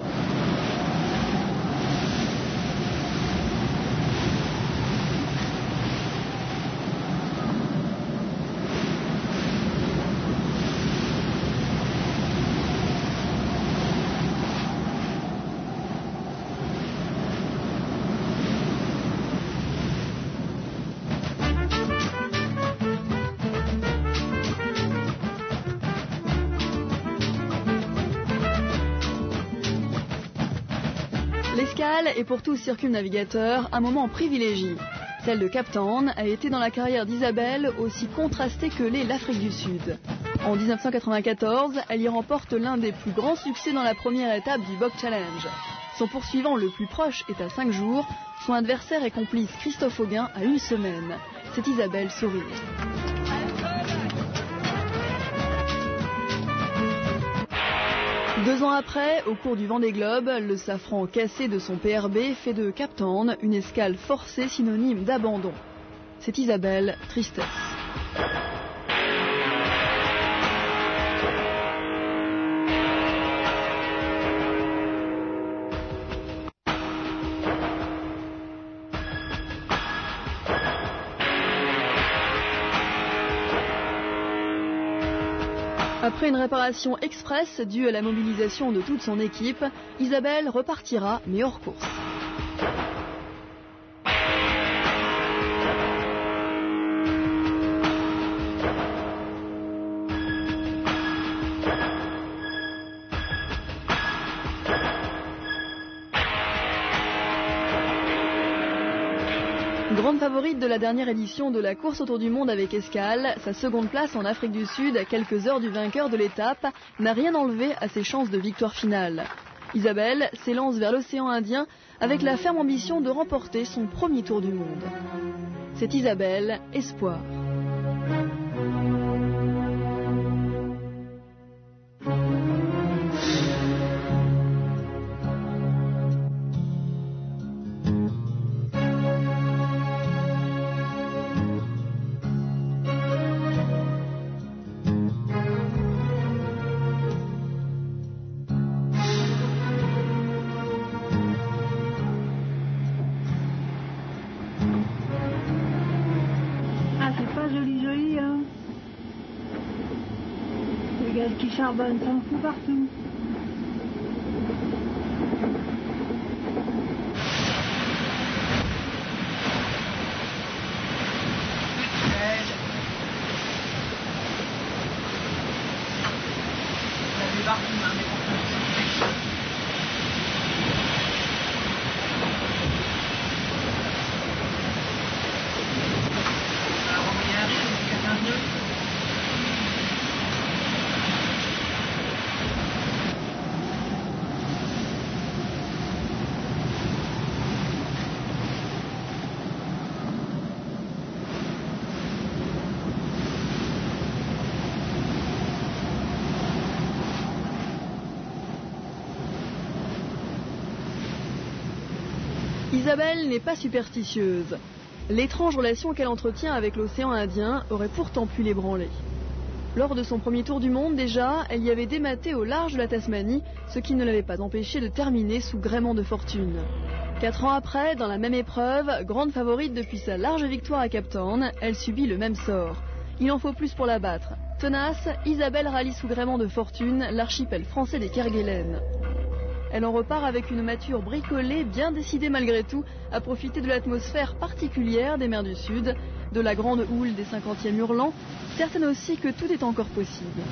S3: L'escale est pour tout circumnavigateur un moment privilégié. Celle de Cape Town a été dans la carrière d'Isabelle aussi contrastée que l'est l'Afrique du Sud. En dix-neuf cent quatre-vingt-quatorze, elle y remporte l'un des plus grands succès dans la première étape du Bog Challenge. Son poursuivant le plus proche est à cinq jours, son adversaire et complice Christophe Auguin à une semaine. C'est Isabelle Sourire. Deux ans après, au cours du Vendée Globe, le safran cassé de son P R B fait de Cape Town une escale forcée synonyme d'abandon. C'est Isabelle Tristesse. Après une réparation express due à la mobilisation de toute son équipe, Isabelle repartira, mais hors course. Grande favorite de la dernière édition de la course autour du monde avec escale, sa seconde place en Afrique du Sud, à quelques heures du vainqueur de l'étape, n'a rien enlevé à ses chances de victoire finale. Isabelle s'élance vers l'océan Indien avec la ferme ambition de remporter son premier tour du monde. C'est Isabelle, espoir.
S4: Qui charbonne, ça en fout partout.
S3: Isabelle n'est pas superstitieuse. L'étrange relation qu'elle entretient avec l'océan Indien aurait pourtant pu l'ébranler. Lors de son premier tour du monde déjà, elle y avait dématé au large de la Tasmanie, ce qui ne l'avait pas empêché de terminer sous gréement de fortune. Quatre ans après, dans la même épreuve, grande favorite depuis sa large victoire à Cape Town, elle subit le même sort. Il en faut plus pour la battre. Tenace, Isabelle rallie sous gréement de fortune l'archipel français des Kerguelen. Elle en repart avec une mature bricolée bien décidée malgré tout à profiter de l'atmosphère particulière des mers du Sud, de la grande houle des cinquantièmes hurlants, certaine aussi que tout est encore possible.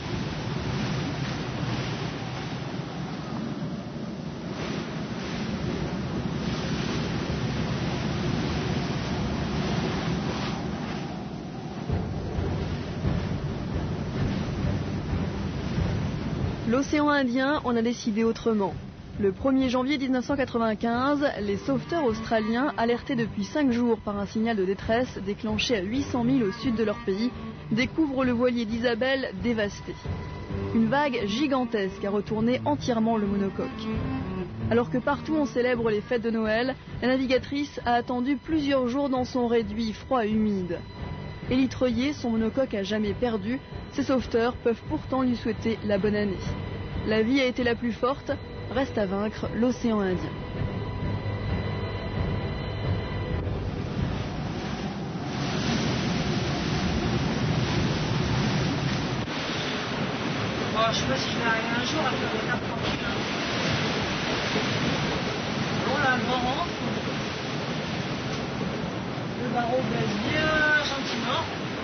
S3: L'océan Indien en a décidé autrement. Le premier janvier mille neuf cent quatre-vingt-quinze, les sauveteurs australiens, alertés depuis cinq jours par un signal de détresse déclenché à huit cents milles au sud de leur pays, découvrent le voilier d'Isabelle dévasté. Une vague gigantesque a retourné entièrement le monocoque. Alors que partout on célèbre les fêtes de Noël, la navigatrice a attendu plusieurs jours dans son réduit froid et humide. Élitreillé, son monocoque à jamais perdu, ses sauveteurs peuvent pourtant lui souhaiter la bonne année. La vie a été la plus forte, reste à vaincre l'océan Indien.
S4: Bon, je sais pas si je vais arriver un jour à faire des cartes tranquilles. Bon, là, le vent rentre. Le barreau baisse bien gentiment.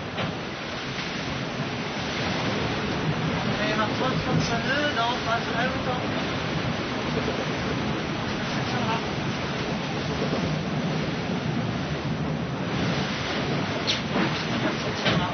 S4: Il va y avoir trente à trente-cinq nœuds dans pas très longtemps. Ça tiendra. Ça tiendra.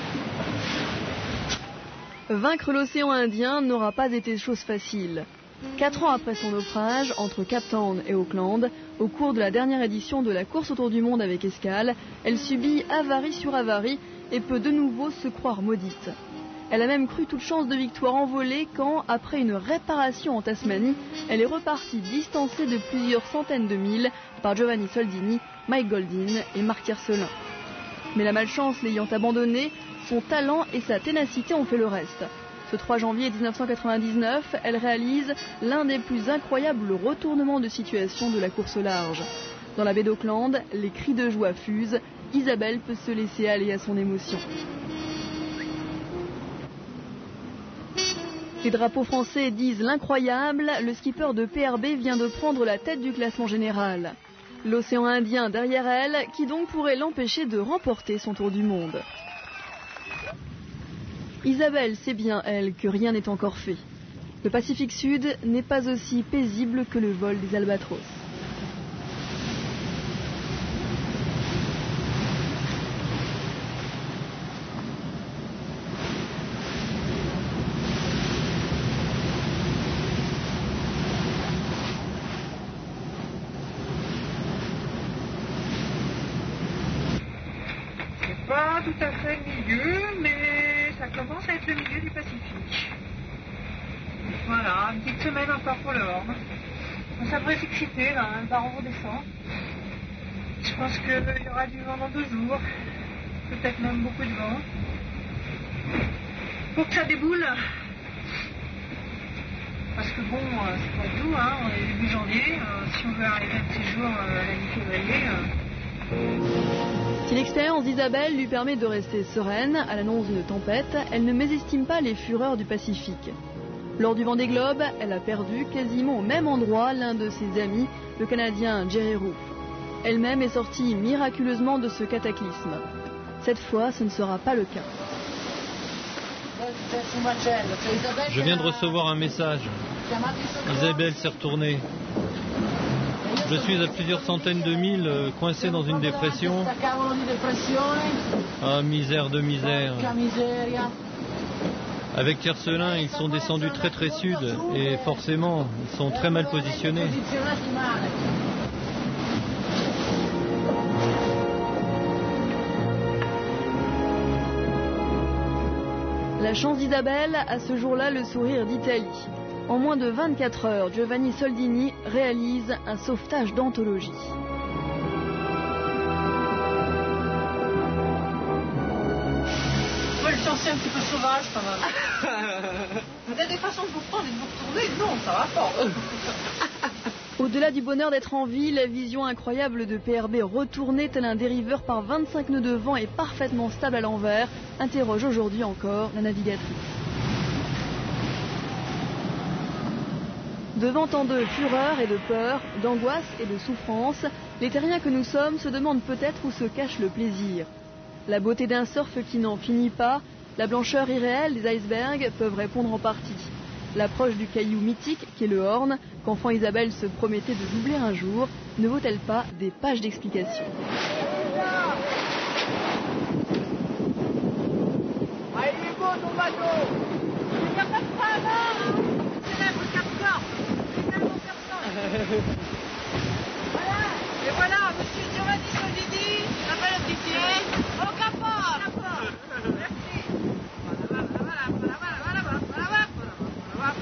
S3: Vaincre l'océan Indien n'aura pas été chose facile. Quatre ans après son naufrage, entre Cape Town et Auckland, au cours de la dernière édition de la course autour du monde avec escale, elle subit avarie sur avarie et peut de nouveau se croire maudite. Elle a même cru toute chance de victoire envolée quand, après une réparation en Tasmanie, elle est repartie distancée de plusieurs centaines de milles par Giovanni Soldini, Mike Goldin et Marc Tiercelin. Mais la malchance l'ayant abandonnée, son talent et sa ténacité ont fait le reste. Ce trois janvier mille neuf cent quatre-vingt-dix-neuf, elle réalise l'un des plus incroyables retournements de situation de la course au large. Dans la baie d'Auckland, les cris de joie fusent. Isabelle peut se laisser aller à son émotion. Les drapeaux français disent l'incroyable, le skipper de P R B vient de prendre la tête du classement général. L'océan Indien derrière elle, qui donc pourrait l'empêcher de remporter son tour du monde. Isabelle sait bien, elle, que rien n'est encore fait. Le Pacifique Sud n'est pas aussi paisible que le vol des albatros.
S4: C'est pas tout à fait le milieu, mais ça commence à être le milieu du Pacifique. Voilà, une petite semaine encore pour le Horn. Ça devrait s'exciter, là, le barreau redescend. Je pense qu'il y aura du vent dans deux jours, peut-être même beaucoup de vent. Pour que ça déboule, parce que bon, c'est pas tout, hein, on est début janvier, si on veut arriver à ces jours à la mi-février.
S3: Si l'expérience d'Isabelle lui permet de rester sereine à l'annonce d'une tempête, elle ne mésestime pas les fureurs du Pacifique. Lors du Vendée Globe, elle a perdu quasiment au même endroit l'un de ses amis, le Canadien Jerry Roof. Elle-même est sortie miraculeusement de ce cataclysme. Cette fois, ce ne sera pas le cas.
S8: Je viens de recevoir un message. Isabelle s'est retournée. Je suis à plusieurs centaines de milles, euh, coincé dans une dépression. Ah, misère de misère. Avec Tiercelin, ils sont descendus très très sud et forcément, ils sont très mal positionnés.
S3: La chance d'Isabelle a ce jour-là le sourire d'Italie. En moins de vingt-quatre heures, Giovanni Soldini réalise un sauvetage d'anthologie.
S4: On va le chercher un petit peu sauvage quand même. Vous avez des façons de vous prendre et de vous retourner? Non, ça va pas.
S3: Au-delà du bonheur d'être en vie, la vision incroyable de P R B retournée tel un dériveur par vingt-cinq nœuds de vent et parfaitement stable à l'envers interroge aujourd'hui encore la navigatrice. Devant tant de fureur et de peur, d'angoisse et de souffrance, les terriens que nous sommes se demandent peut-être où se cache le plaisir. La beauté d'un surf qui n'en finit pas, la blancheur irréelle des icebergs peuvent répondre en partie. L'approche du caillou mythique qu'est le Horn, qu'enfant Isabelle se promettait de doubler un jour, ne vaut-elle pas des pages d'explications?
S4: Ah, il est beau ton bateau. Il n'y a pas de problème. C'est là, vous capteur. C'est tellement Voilà, et voilà, monsieur Giovanni Soldini, la belle officier, au capot. Merci. Voilà, voilà, voilà, voilà, voilà, voilà, voilà, voilà,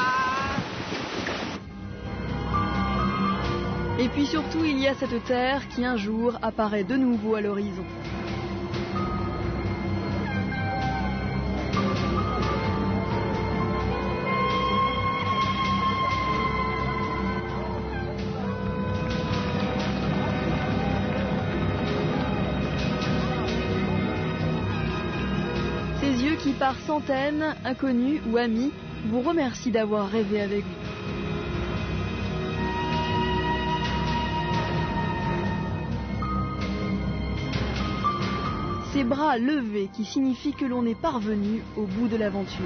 S4: voilà.
S3: Et puis surtout, il y a cette terre qui un jour apparaît de nouveau à l'horizon. Ces yeux qui par centaines, inconnus ou amis, vous remercient d'avoir rêvé avec vous. Ces bras levés qui signifient que l'on est parvenu au bout de l'aventure.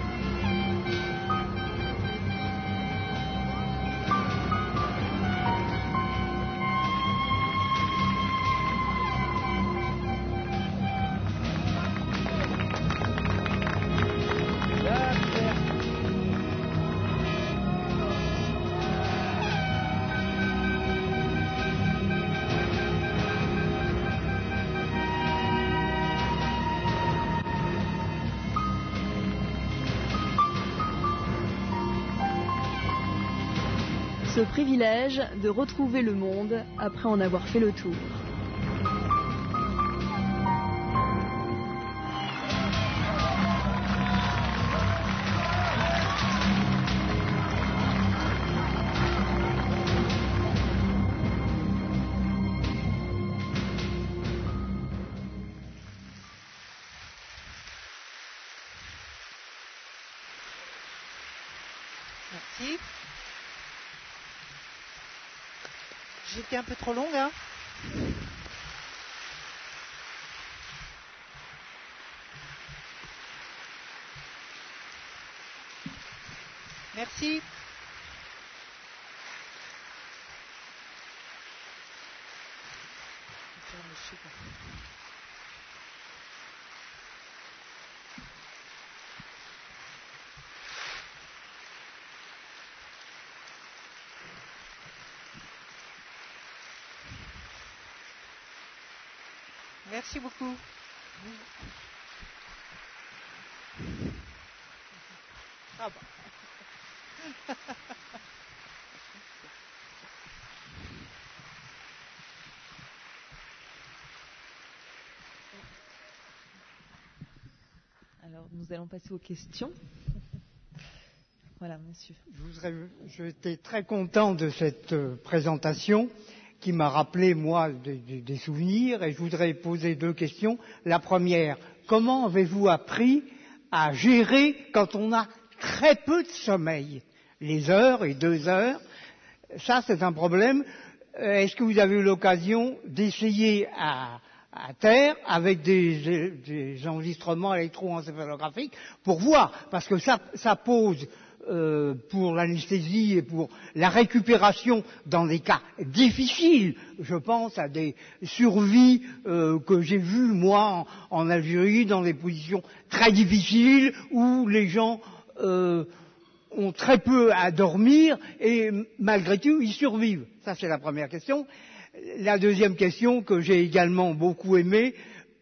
S3: Ce privilège de retrouver le monde après en avoir fait le tour.
S2: Merci. J'étais un peu trop longue, hein? Merci. Merci beaucoup. Ah bah.
S1: Alors, nous allons passer aux questions. Voilà, monsieur.
S9: Je voudrais, j'étais très content de cette euh, présentation qui m'a rappelé, moi, des, des, des souvenirs, et je voudrais poser deux questions. La première, comment avez-vous appris à gérer quand on a très peu de sommeil? Les heures et deux heures, ça c'est un problème. Est-ce que vous avez eu l'occasion d'essayer à, à terre avec des, des enregistrements électroencéphalographiques pour voir? Parce que ça, ça pose... Euh, pour l'anesthésie et pour la récupération dans des cas difficiles, je pense à des survies euh, que j'ai vues moi en, en Algérie dans des positions très difficiles où les gens euh, ont très peu à dormir et malgré tout ils survivent. Ça c'est la première question. La deuxième question que j'ai également beaucoup aimée,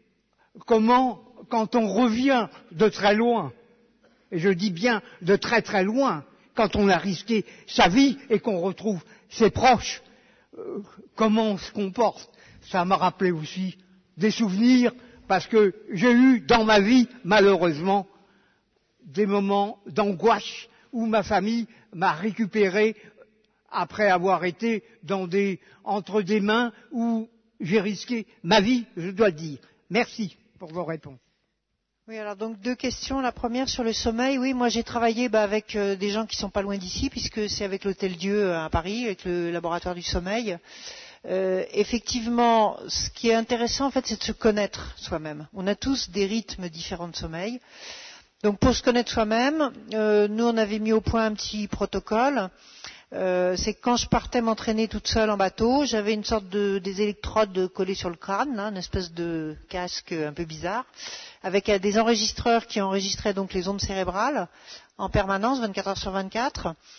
S9: comment quand on revient de très loin, et je dis bien de très très loin, quand on a risqué sa vie et qu'on retrouve ses proches, euh, comment on se comporte? Ça m'a rappelé aussi des souvenirs, parce que j'ai eu dans ma vie, malheureusement, des moments d'angoisse où ma famille m'a récupéré après avoir été dans des, entre des mains où j'ai risqué ma vie, je dois le dire. Merci pour vos réponses.
S2: Oui, alors donc deux questions. La première sur le sommeil. Oui, moi j'ai travaillé bah, avec euh, des gens qui sont pas loin d'ici, puisque c'est avec l'Hôtel Dieu à Paris, avec le laboratoire du sommeil. Euh, effectivement, ce qui est intéressant en fait, c'est de se connaître soi-même. On a tous des rythmes différents de sommeil. Donc pour se connaître soi-même, euh, nous on avait mis au point un petit protocole. Euh, c'est que quand je partais m'entraîner toute seule en bateau, j'avais une sorte de des électrodes collées sur le crâne, là, une espèce de casque un peu bizarre, avec euh, des enregistreurs qui enregistraient donc les ondes cérébrales en permanence, vingt-quatre heures sur vingt-quatre.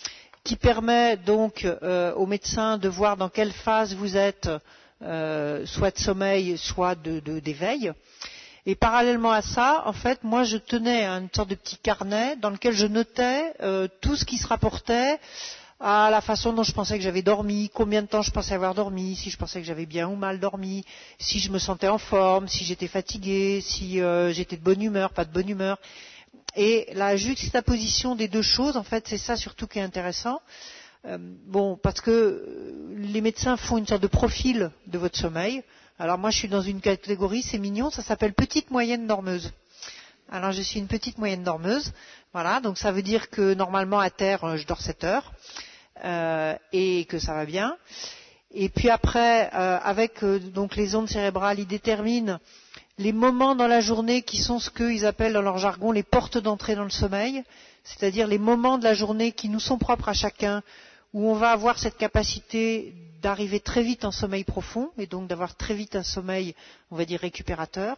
S2: qui permet donc euh, aux médecins de voir dans quelle phase vous êtes, euh, soit de sommeil, soit de, de, d'éveil. Et parallèlement à ça, en fait, moi, je tenais une sorte de petit carnet dans lequel je notais euh, tout ce qui se rapportait à la façon dont je pensais que j'avais dormi, combien de temps je pensais avoir dormi, si je pensais que j'avais bien ou mal dormi, si je me sentais en forme, si j'étais fatiguée, si euh, j'étais de bonne humeur, pas de bonne humeur. Et la juxtaposition des deux choses, en fait, c'est ça surtout qui est intéressant. Euh, bon, parce que les médecins font une sorte de profil de votre sommeil. Alors moi, je suis dans une catégorie, c'est mignon, ça s'appelle petite moyenne dormeuse. Alors je suis une petite moyenne dormeuse, voilà, donc ça veut dire que normalement à terre, je dors sept heures. Euh, et que ça va bien. Et puis après, euh, avec euh, donc les ondes cérébrales, ils déterminent les moments dans la journée qui sont ce qu'ils appellent dans leur jargon les portes d'entrée dans le sommeil, c'est-à-dire les moments de la journée qui nous sont propres à chacun, où on va avoir cette capacité d'arriver très vite en sommeil profond, et donc d'avoir très vite un sommeil, on va dire, récupérateur,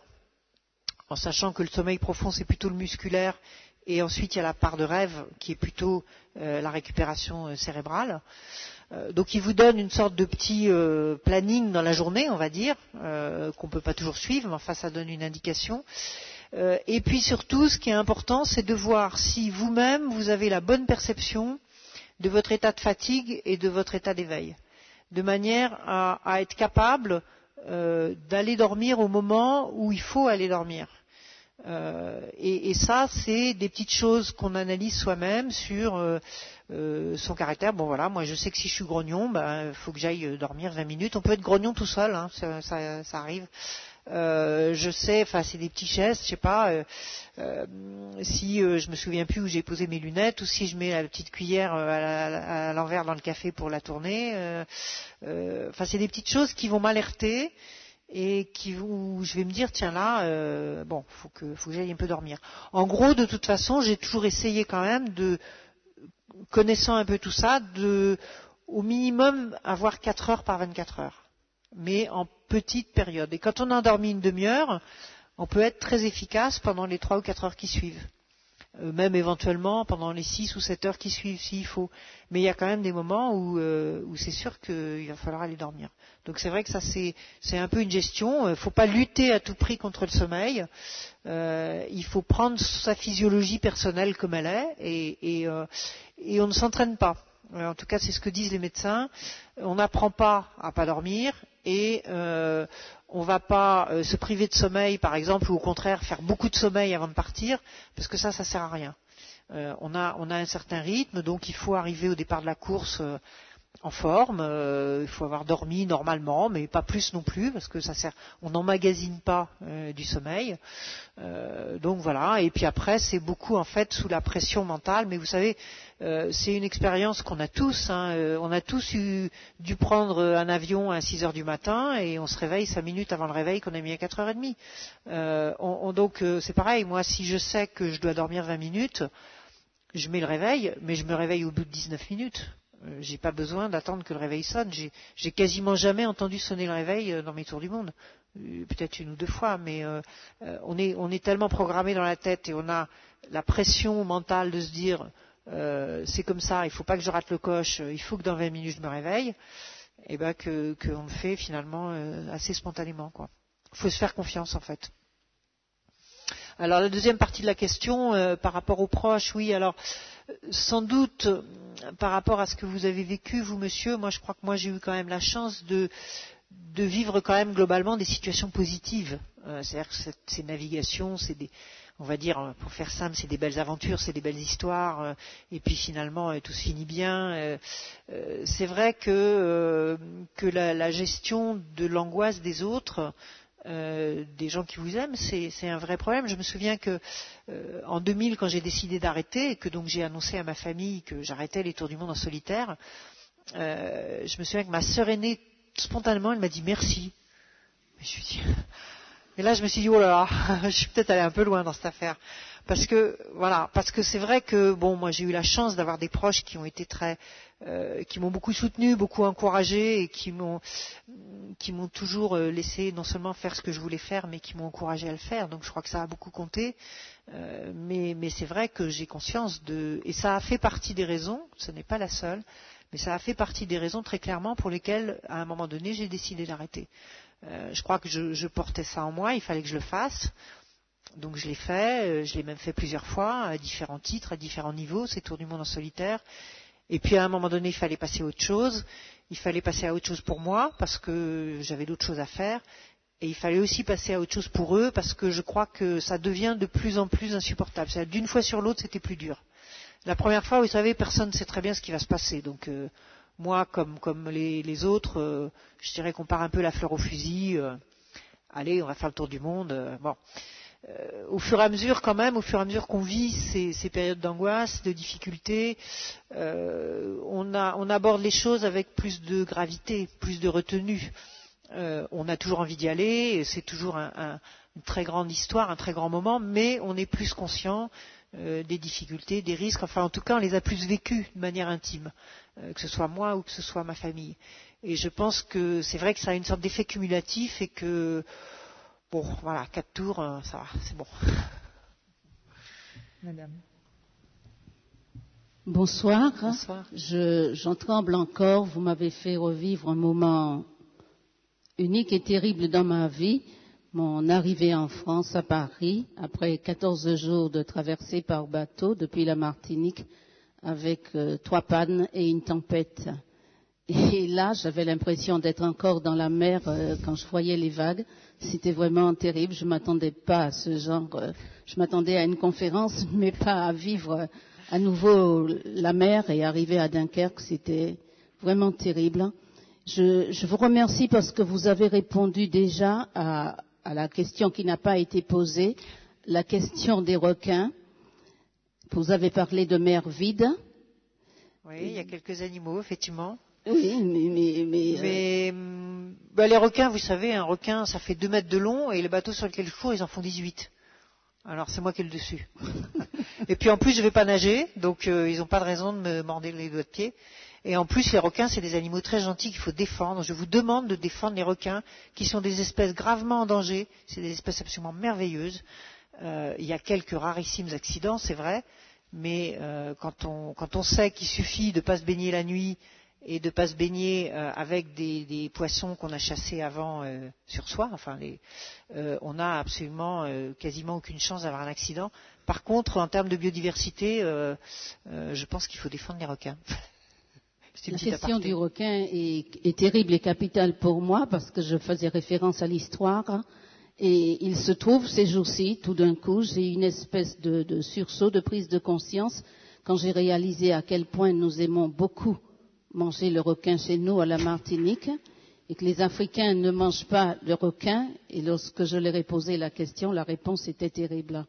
S2: en sachant que le sommeil profond, c'est plutôt le musculaire, et ensuite il y a la part de rêve qui est plutôt euh, la récupération euh, cérébrale. Euh, donc il vous donne une sorte de petit euh, planning dans la journée, on va dire, euh, qu'on ne peut pas toujours suivre, mais enfin ça donne une indication. Euh, et puis surtout, ce qui est important, c'est de voir si vous-même vous avez la bonne perception de votre état de fatigue et de votre état d'éveil, de manière à, à être capable euh, d'aller dormir au moment où il faut aller dormir. Euh, et, et ça, c'est des petites choses qu'on analyse soi-même sur euh, euh, son caractère. Bon voilà, moi je sais que si je suis grognon, ben faut que j'aille dormir vingt minutes. On peut être grognon tout seul, hein, ça, ça, ça arrive. Euh, je sais, enfin c'est des petits gestes, je sais pas. Euh, euh, si euh, je me souviens plus où j'ai posé mes lunettes, ou si je mets la petite cuillère euh, à, à l'envers dans le café pour la tourner. Euh, euh, enfin c'est des petites choses qui vont m'alerter. Et qui, où je vais me dire, tiens là, euh, bon, faut que, faut que j'aille un peu dormir. En gros, de toute façon, j'ai toujours essayé quand même de, connaissant un peu tout ça, de, au minimum, avoir quatre heures par vingt-quatre heures. Mais en petite période. Et quand on a endormi une demi-heure, on peut être très efficace pendant les trois ou quatre heures qui suivent. Euh, même éventuellement pendant les six ou sept heures qui suivent s'il faut. Mais il y a quand même des moments où, euh, où c'est sûr qu'il va falloir aller dormir. Donc c'est vrai que ça c'est, c'est un peu une gestion. Il ne faut pas lutter à tout prix contre le sommeil. Euh, il faut prendre sa physiologie personnelle comme elle est et, et, euh, et on ne s'entraîne pas. Euh, en tout cas c'est ce que disent les médecins. On n'apprend pas à pas dormir et euh, on ne va pas euh, se priver de sommeil, par exemple, ou au contraire faire beaucoup de sommeil avant de partir, parce que ça, ça ne sert à rien. Euh, on, a, on a un certain rythme, donc il faut arriver au départ de la course euh, en forme. Euh, il faut avoir dormi normalement, mais pas plus non plus, parce que ça sert. On n'emmagasine pas euh, du sommeil. Euh, donc voilà. Et puis après, c'est beaucoup en fait sous la pression mentale. Mais vous savez, euh, c'est une expérience qu'on a tous. Hein. Euh, on a tous eu, dû prendre un avion à six heures du matin et on se réveille cinq minutes avant le réveil qu'on a mis à quatre heures trente. Euh, on, on, donc euh, c'est pareil. Moi, si je sais que je dois dormir vingt minutes, je mets le réveil, mais je me réveille au bout de dix-neuf minutes. Euh, j'ai pas besoin d'attendre que le réveil sonne. J'ai, j'ai quasiment jamais entendu sonner le réveil dans mes tours du monde. Euh, peut-être une ou deux fois, mais euh, euh, on, est, on est tellement programmé dans la tête et on a la pression mentale de se dire euh, c'est comme ça, il faut pas que je rate le coche, il faut que dans vingt minutes je me réveille, et ben que qu'on le fait finalement euh, assez spontanément, quoi. Il faut se faire confiance en fait. Alors la deuxième partie de la question, euh, par rapport aux proches, oui, alors sans doute euh, par rapport à ce que vous avez vécu, vous monsieur, moi je crois que moi j'ai eu quand même la chance de, de vivre quand même globalement des situations positives. Euh, c'est-à-dire que cette, ces navigations, c'est des, on va dire, pour faire simple, c'est des belles aventures, c'est des belles histoires, euh, et puis finalement euh, tout se finit bien. Euh, euh, c'est vrai que, euh, que la, la gestion de l'angoisse des autres, Euh, des gens qui vous aiment, c'est, c'est un vrai problème. Je me souviens que euh, en deux mille, quand j'ai décidé d'arrêter et que donc j'ai annoncé à ma famille que j'arrêtais les tours du monde en solitaire, euh, je me souviens que ma sœur aînée, spontanément, elle m'a dit merci. Mais je lui dis, Et là, je me suis dit, oh là là, je suis peut-être allée un peu loin dans cette affaire. Parce que, voilà, parce que c'est vrai que, bon, moi, j'ai eu la chance d'avoir des proches qui ont été très, euh, qui m'ont beaucoup soutenu, beaucoup encouragé et qui m'ont, qui m'ont toujours laissé non seulement faire ce que je voulais faire, mais qui m'ont encouragé à le faire. Donc, je crois que ça a beaucoup compté. Euh, mais, mais c'est vrai que j'ai conscience de, et ça a fait partie des raisons, ce n'est pas la seule, mais ça a fait partie des raisons très clairement pour lesquelles, à un moment donné, j'ai décidé d'arrêter. Euh, je crois que je, je portais ça en moi, il fallait que je le fasse. Donc je l'ai fait, euh, je l'ai même fait plusieurs fois, à différents titres, à différents niveaux, ces tours du monde en solitaire. Et puis à un moment donné, il fallait passer à autre chose. Il fallait passer à autre chose pour moi, parce que j'avais d'autres choses à faire. Et il fallait aussi passer à autre chose pour eux, parce que je crois que ça devient de plus en plus insupportable. C'est-à-dire, d'une fois sur l'autre, c'était plus dur. La première fois, vous savez, personne ne sait très bien ce qui va se passer. Donc euh, moi, comme, comme les, les autres, euh, je dirais qu'on part un peu la fleur au fusil. Euh, allez, on va faire le tour du monde. Euh, bon. Euh, au fur et à mesure, quand même, au fur et à mesure qu'on vit ces, ces périodes d'angoisse, de difficultés, euh, on, a, on aborde les choses avec plus de gravité, plus de retenue. Euh, on a toujours envie d'y aller, c'est toujours un, un, une très grande histoire, un très grand moment, mais on est plus conscient euh, des difficultés, des risques. Enfin, en tout cas, on les a plus vécus de manière intime, euh, que ce soit moi ou que ce soit ma famille. Et je pense que c'est vrai que ça a une sorte d'effet cumulatif et que bon, voilà, quatre tours, euh, ça va, c'est bon.
S1: Madame.
S10: Bonsoir.
S2: Bonsoir.
S10: Je, j'en tremble encore. Vous m'avez fait revivre un moment unique et terrible dans ma vie. Mon arrivée en France, à Paris, après quatorze jours de traversée par bateau depuis la Martinique, avec euh, trois pannes et une tempête. Et là, j'avais l'impression d'être encore dans la mer euh, quand je voyais les vagues. C'était vraiment terrible. Je ne m'attendais pas à ce genre. Euh, je m'attendais à une conférence, mais pas à vivre euh, à nouveau la mer et arriver à Dunkerque. C'était vraiment terrible. Je, je vous remercie parce que vous avez répondu déjà à, à la question qui n'a pas été posée, la question des requins. Vous avez parlé de mer vide.
S2: Oui, il y a quelques animaux, effectivement.
S10: Oui, mais... mais, mais,
S2: mais euh... bah, les requins, vous savez, un requin, ça fait deux mètres de long, et les bateaux sur lesquels je cours, ils en font dix-huit. Alors, c'est moi qui ai le dessus. Et puis, en plus, je ne vais pas nager, donc euh, ils n'ont pas de raison de me mordre les doigts de pied. Et en plus, les requins, c'est des animaux très gentils qu'il faut défendre. Je vous demande de défendre les requins, qui sont des espèces gravement en danger. C'est des espèces absolument merveilleuses. Euh, il y a quelques rarissimes accidents, c'est vrai, mais euh, quand, on, quand on sait qu'il suffit de ne pas se baigner la nuit et de ne pas se baigner euh, avec des, des poissons qu'on a chassés avant euh, sur soi, enfin, les, euh, on n'a absolument euh, quasiment aucune chance d'avoir un accident. Par contre, en termes de biodiversité, euh, euh, je pense qu'il faut défendre les requins.
S10: La question du requin est, est terrible et capitale pour moi parce que je faisais référence à l'histoire et il se trouve ces jours-ci, tout d'un coup, j'ai une espèce de, de sursaut, de prise de conscience quand j'ai réalisé à quel point nous aimons beaucoup manger le requin chez nous à la Martinique et que les Africains ne mangent pas le requin. Et lorsque je leur ai posé la question, la réponse était terrible.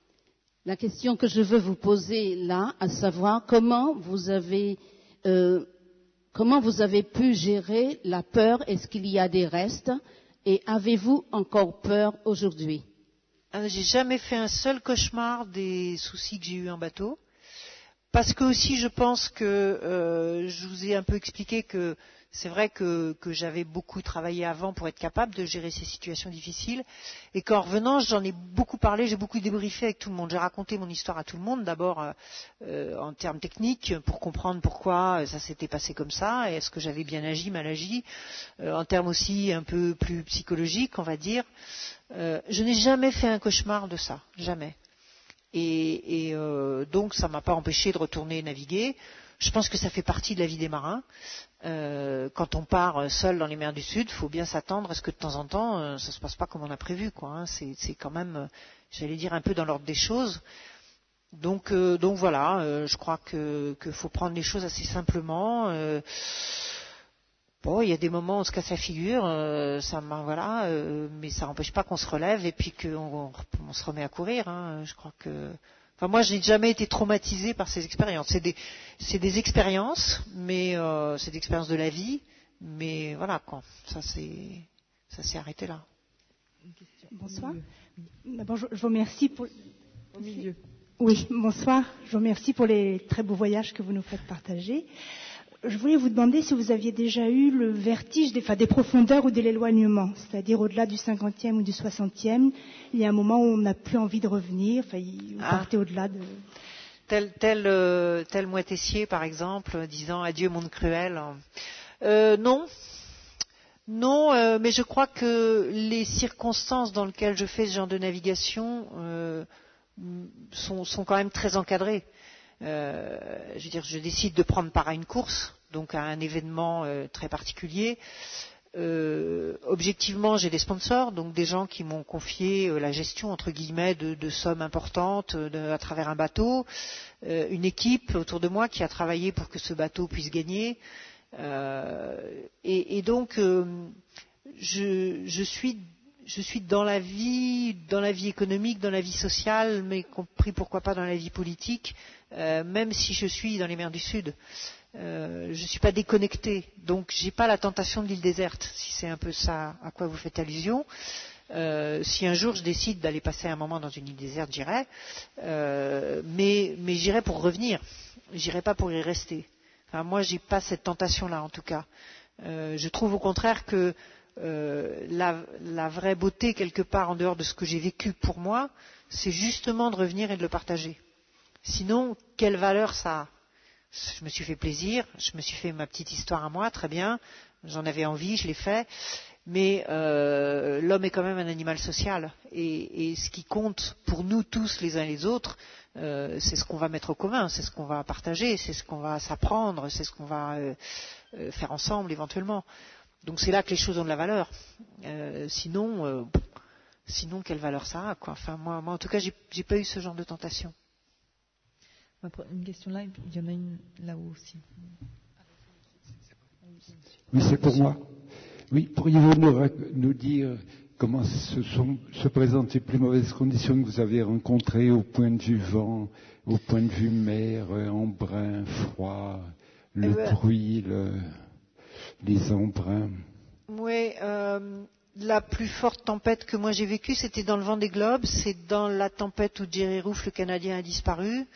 S10: La question que je veux vous poser là, à savoir comment vous avez... Euh, Comment vous avez pu gérer la peur? Est-ce qu'il y a des restes? Et avez-vous encore peur aujourd'hui?
S2: euh, J'ai jamais fait un seul cauchemar des soucis que j'ai eus en bateau. Parce que aussi, je pense que euh, je vous ai un peu expliqué que c'est vrai que, que j'avais beaucoup travaillé avant pour être capable de gérer ces situations difficiles et qu'en revenant, j'en ai beaucoup parlé, j'ai beaucoup débriefé avec tout le monde. J'ai raconté mon histoire à tout le monde, d'abord euh, en termes techniques, pour comprendre pourquoi ça s'était passé comme ça, et est-ce que j'avais bien agi, mal agi, euh, en termes aussi un peu plus psychologiques, on va dire. Euh, je n'ai jamais fait un cauchemar de ça, jamais. Et, et euh, donc, ça ne m'a pas empêché de retourner naviguer. Je pense que ça fait partie de la vie des marins. Euh, quand on part seul dans les mers du Sud, il faut bien s'attendre à ce que de temps en temps, euh, ça ne se passe pas comme on a prévu, quoi, hein. c'est, c'est quand même, j'allais dire, un peu dans l'ordre des choses. Donc, euh, donc voilà, euh, je crois que qu'il faut prendre les choses assez simplement. Euh, bon, il y a des moments où on se casse la figure, euh, ça, voilà, euh, mais ça n'empêche pas qu'on se relève et puis qu'on on se remet à courir. Hein. Je crois que... Enfin, moi, je n'ai jamais été traumatisée par ces expériences. C'est des, c'est des expériences, mais euh, c'est des expériences de la vie. Mais voilà, quoi. Ça, c'est, ça s'est arrêté là.
S11: Bonsoir. D'abord, je vous remercie pour...
S1: Au milieu.
S11: Oui, bonsoir. Je vous remercie pour les très beaux voyages que vous nous faites partager. Je voulais vous demander si vous aviez déjà eu le vertige des, enfin, des profondeurs ou de l'éloignement, c'est-à-dire au-delà du cinquantième ou du soixantième, il y a un moment où on n'a plus envie de revenir, enfin, vous
S2: ah.
S11: partez au-delà de...
S2: Tel, tel, euh, tel Moitessier, par exemple, disant « Adieu, monde cruel euh, ». Non, non, euh, mais je crois que les circonstances dans lesquelles je fais ce genre de navigation euh, sont, sont quand même très encadrées. Euh, je veux dire, je décide de prendre part à une course, donc à un événement euh, très particulier. Euh, objectivement, j'ai des sponsors, donc des gens qui m'ont confié euh, la gestion entre guillemets de, de sommes importantes de, à travers un bateau, euh, une équipe autour de moi qui a travaillé pour que ce bateau puisse gagner. Euh, et, et donc, euh, je, je suis Je suis dans la vie, dans la vie économique, dans la vie sociale, mais compris pourquoi pas dans la vie politique, euh, même si je suis dans les mers du Sud. Euh, je ne suis pas déconnectée, donc je n'ai pas la tentation de l'île déserte, si c'est un peu ça à quoi vous faites allusion. Euh, si un jour je décide d'aller passer un moment dans une île déserte, j'irai, euh, mais, mais j'irai pour revenir, j'irai pas pour y rester. Enfin, moi, j'ai pas cette tentation-là, en tout cas. Euh, je trouve au contraire que Euh, la, la vraie beauté quelque part en dehors de ce que j'ai vécu pour moi, c'est justement de revenir et de le partager. Sinon, quelle valeur ça a? Je me suis fait plaisir, je me suis fait ma petite histoire à moi, très bien, j'en avais envie, je l'ai fait, mais euh, l'homme est quand même un animal social, et, et ce qui compte pour nous tous les uns et les autres, euh, c'est ce qu'on va mettre au commun, c'est ce qu'on va partager, c'est ce qu'on va s'apprendre, c'est ce qu'on va euh, euh, faire ensemble éventuellement. Donc c'est là que les choses ont de la valeur. Euh, sinon, euh, sinon quelle valeur ça a, quoi. Enfin, moi, moi, en tout cas, j'ai, j'ai pas eu ce genre de tentation.
S1: Une question là, il y en a une là-haut aussi.
S12: Oui, c'est pour moi. Oui, pourriez-vous nous, nous dire comment se, sont, se présentent les plus mauvaises conditions que vous avez rencontrées au point de vue vent, au point de vue mer, embrun, froid, le euh, bruit, le... les embruns.
S2: Oui, euh, la plus forte tempête que moi j'ai vécue, c'était dans le Vendée Globe, c'est dans la tempête où Jerry Roof, le Canadien, a disparu.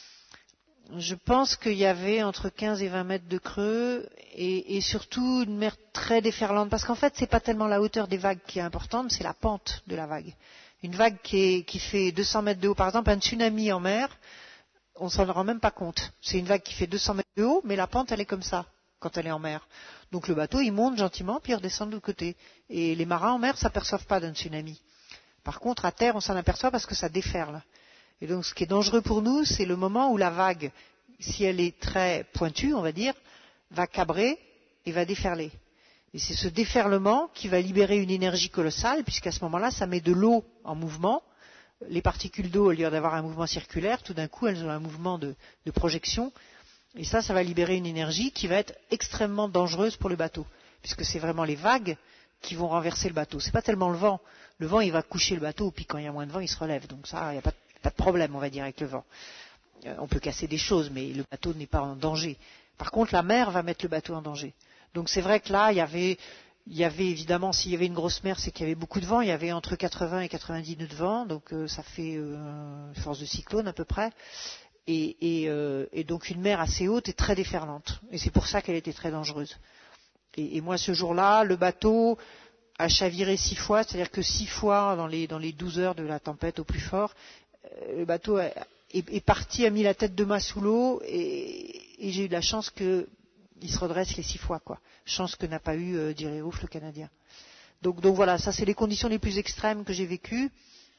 S2: Je pense qu'il y avait entre quinze et vingt mètres de creux et, et surtout une mer très déferlante, parce qu'en fait, c'est pas tellement la hauteur des vagues qui est importante, c'est la pente de la vague. Une vague qui, est, qui fait deux cents mètres de haut, par exemple, un tsunami en mer, on ne s'en rend même pas compte. C'est une vague qui fait deux cents mètres de haut, mais la pente, elle est comme ça quand elle est en mer. Donc le bateau, il monte gentiment, puis il redescend de l'autre côté. Et les marins en mer ne s'aperçoivent pas d'un tsunami. Par contre, à terre, on s'en aperçoit parce que ça déferle. Et donc, ce qui est dangereux pour nous, c'est le moment où la vague, si elle est très pointue, on va dire, va cabrer et va déferler. Et c'est ce déferlement qui va libérer une énergie colossale, puisqu'à ce moment-là, ça met de l'eau en mouvement. Les particules d'eau, au lieu d'avoir un mouvement circulaire, tout d'un coup, elles ont un mouvement de, de projection. Et ça, ça va libérer une énergie qui va être extrêmement dangereuse pour le bateau, puisque c'est vraiment les vagues qui vont renverser le bateau. C'est pas tellement le vent. Le vent, il va coucher le bateau, puis quand il y a moins de vent, il se relève. Donc ça, il n'y a pas, pas de problème, on va dire, avec le vent. Euh, on peut casser des choses, mais le bateau n'est pas en danger. Par contre, la mer va mettre le bateau en danger. Donc c'est vrai que là, il y avait, il y avait évidemment, s'il y avait une grosse mer, c'est qu'il y avait beaucoup de vent. Il y avait entre quatre-vingts et quatre-vingt-dix nœuds de vent, donc euh, ça fait euh, force de cyclone à peu près. Et, et, euh, et donc une mer assez haute et très déferlante. Et c'est pour ça qu'elle était très dangereuse. Et, et moi, ce jour-là, le bateau a chaviré six fois, c'est-à-dire que six fois dans les, dans les douze heures de la tempête au plus fort, euh, le bateau a, est, est parti, a mis la tête de mât sous l'eau, et, et j'ai eu de la chance qu'il se redresse les six fois, quoi. Chance que n'a pas eu euh, Jerry Roof, le Canadien. Donc, donc voilà, ça c'est les conditions les plus extrêmes que j'ai vécues.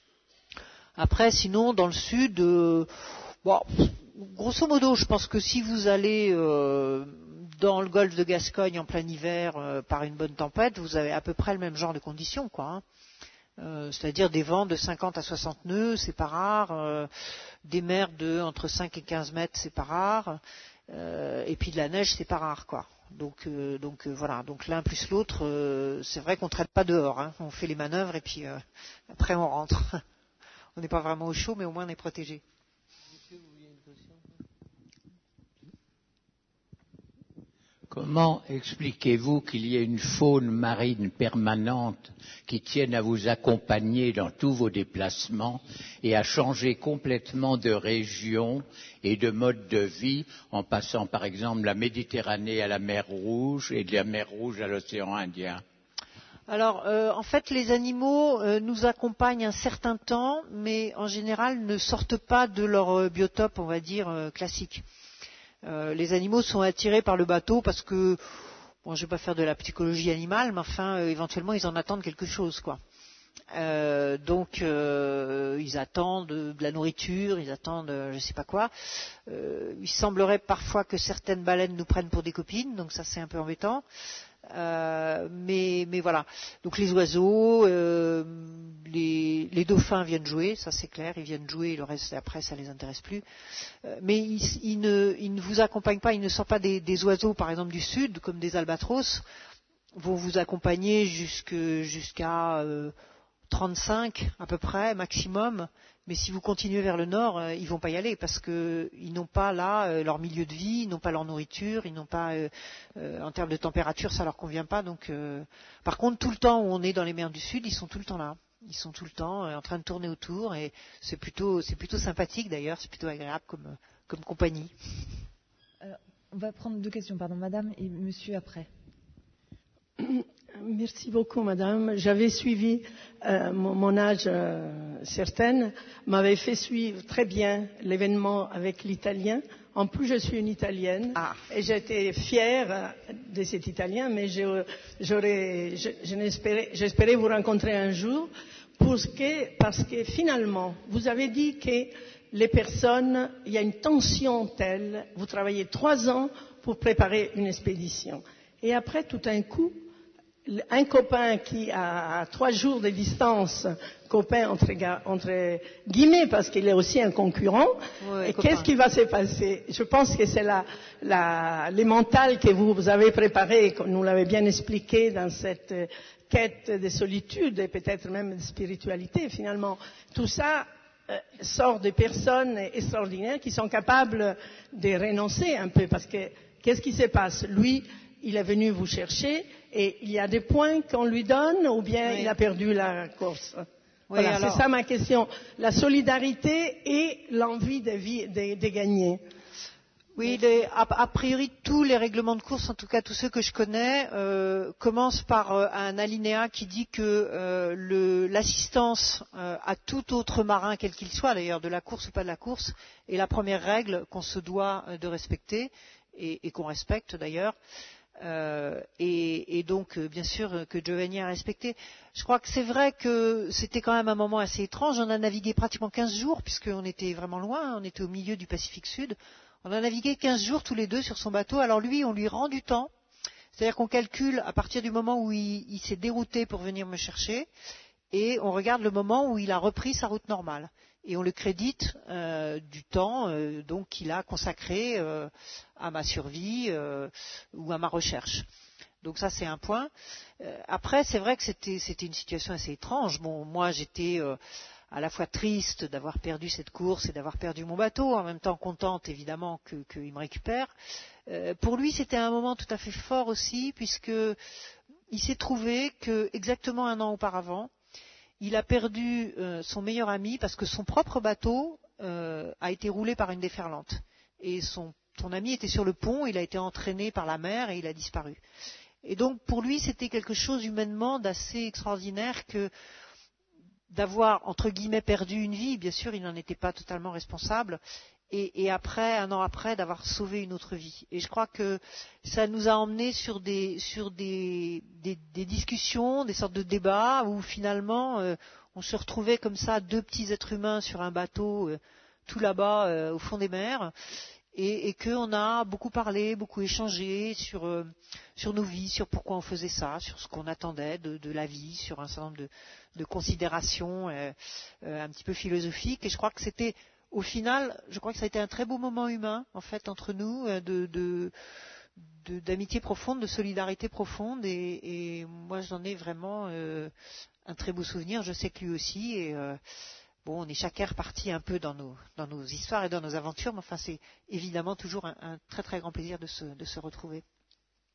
S2: Après, sinon, dans le sud... Euh, Bon, grosso modo, je pense que si vous allez euh, dans le golfe de Gascogne en plein hiver euh, par une bonne tempête, vous avez à peu près le même genre de conditions, quoi. Hein. Euh, c'est-à-dire des vents de cinquante à soixante nœuds, c'est pas rare, euh, des mers de entre cinq et quinze mètres, c'est pas rare, euh, et puis de la neige, c'est pas rare, quoi. Donc, euh, donc euh, voilà, donc l'un plus l'autre, euh, c'est vrai qu'on ne traite pas dehors, hein. On fait les manœuvres et puis euh, après on rentre. On n'est pas vraiment au chaud, mais au moins on est protégé.
S13: comment expliquez-vous qu'il y ait une faune marine permanente qui tienne à vous accompagner dans tous vos déplacements et à changer complètement de région et de mode de vie en passant par exemple de la Méditerranée à la mer Rouge et de la mer Rouge à l'océan Indien?
S2: Alors, euh, en fait, les animaux euh, nous accompagnent un certain temps, mais en général ne sortent pas de leur euh, biotope, on va dire, euh, classique. Euh, les animaux sont attirés par le bateau parce que, bon, je ne vais pas faire de la psychologie animale, mais enfin, euh, éventuellement, ils en attendent quelque chose, quoi. Euh, donc, euh, ils attendent de, de la nourriture, ils attendent euh, je ne sais pas quoi. Euh, il semblerait parfois que certaines baleines nous prennent pour des copines, donc ça, c'est un peu embêtant. Euh, mais, mais voilà. Donc les oiseaux, euh, les, les dauphins viennent jouer, ça c'est clair, ils viennent jouer, le reste après ça les intéresse plus. Euh, mais ils, ils, ne, ils ne vous accompagnent pas, ils ne sont pas des, des oiseaux par exemple du sud, comme des albatros, vont vous accompagner jusque, jusqu'à euh, trente-cinq à peu près maximum. Mais si vous continuez vers le nord, euh, ils ne vont pas y aller parce qu'ils n'ont pas là euh, leur milieu de vie, ils n'ont pas leur nourriture, ils n'ont pas, euh, euh, en termes de température, ça leur convient pas. Donc, euh, par contre, tout le temps où on est dans les mers du Sud, ils sont tout le temps là. Ils sont tout le temps euh, en train de tourner autour et c'est plutôt, c'est plutôt sympathique d'ailleurs, c'est plutôt agréable comme, comme compagnie.
S1: Alors, on va prendre deux questions, pardon, madame et monsieur après.
S14: Merci beaucoup, madame. J'avais suivi, euh, mon, mon âge euh, certaine m'avait fait suivre très bien l'événement avec l'italien. En plus, je suis une italienne
S2: ah.
S14: et j'étais fière de cet italien, mais je, j'aurais, je, je n'espérais, j'espérais vous rencontrer un jour parce que, parce que finalement, vous avez dit que les personnes, il y a une tension telle, vous travaillez trois ans pour préparer une expédition. Et après, tout d'un coup, un copain qui a trois jours de distance, copain entre, entre guillemets, parce qu'il est aussi un concurrent,
S2: ouais,
S14: et qu'est-ce qui va se passer? Je pense que c'est la, la, les mentales que vous, vous avez préparées, que nous l'avez bien expliqué dans cette quête de solitude et peut-être même de spiritualité, finalement. Tout ça euh, sort de personnes extraordinaires qui sont capables de renoncer un peu, parce que qu'est-ce qui se passe? Lui, il est venu vous chercher et il y a des points qu'on lui donne ou bien oui. il a perdu la course. Oui, voilà, alors... c'est ça ma question. La solidarité et l'envie de, vie, de, de gagner.
S2: Oui, les, a, a priori, tous les règlements de course, en tout cas tous ceux que je connais, euh, commencent par euh, un alinéa qui dit que euh, le, l'assistance euh, à tout autre marin, quel qu'il soit d'ailleurs, de la course ou pas de la course, est la première règle qu'on se doit euh, de respecter et, et qu'on respecte d'ailleurs. Euh, et, et donc, euh, bien sûr, euh, que Giovanni a respecté. Je crois que c'est vrai que c'était quand même un moment assez étrange. On a navigué pratiquement quinze jours, puisqu'on était vraiment loin, on était au milieu du Pacifique Sud. On a navigué quinze jours tous les deux sur son bateau. Alors lui, on lui rend du temps. C'est-à-dire qu'on calcule à partir du moment où il, il s'est dérouté pour venir me chercher, et on regarde le moment où il a repris sa route normale. Et on le crédite euh, du temps euh, donc qu'il a consacré euh, à ma survie euh, ou à ma recherche. Donc ça c'est un point. Euh, après c'est vrai que c'était, c'était une situation assez étrange. Bon, moi j'étais euh, à la fois triste d'avoir perdu cette course et d'avoir perdu mon bateau, en même temps contente évidemment que, qu'il me récupère. Euh, pour lui c'était un moment tout à fait fort aussi, puisque il s'est trouvé que exactement un an auparavant, il a perdu euh, son meilleur ami parce que son propre bateau euh, a été roulé par une déferlante. Et son, son ami était sur le pont, il a été entraîné par la mer et il a disparu. Et donc pour lui, c'était quelque chose humainement d'assez extraordinaire que d'avoir, entre guillemets, perdu une vie. Bien sûr, il n'en était pas totalement responsable. Et, et après, un an après, d'avoir sauvé une autre vie. Et je crois que ça nous a emmenés sur des, sur des, des, des discussions, des sortes de débats où finalement euh, on se retrouvait comme ça, deux petits êtres humains sur un bateau, euh, tout là-bas euh, au fond des mers, et, et qu'on a beaucoup parlé, beaucoup échangé sur, euh, sur nos vies, sur pourquoi on faisait ça, sur ce qu'on attendait de, de la vie, sur un certain nombre de, de considérations euh, euh, un petit peu philosophiques. Et je crois que c'était... Au final, je crois que ça a été un très beau moment humain, en fait, entre nous, de, de, de, d'amitié profonde, de solidarité profonde, et, et moi, j'en ai vraiment euh, un très beau souvenir. Je sais que lui aussi, et euh, bon, on est chacun reparti un peu dans nos, dans nos histoires et dans nos aventures, mais enfin, c'est évidemment toujours un, un très très grand plaisir de se, de se retrouver.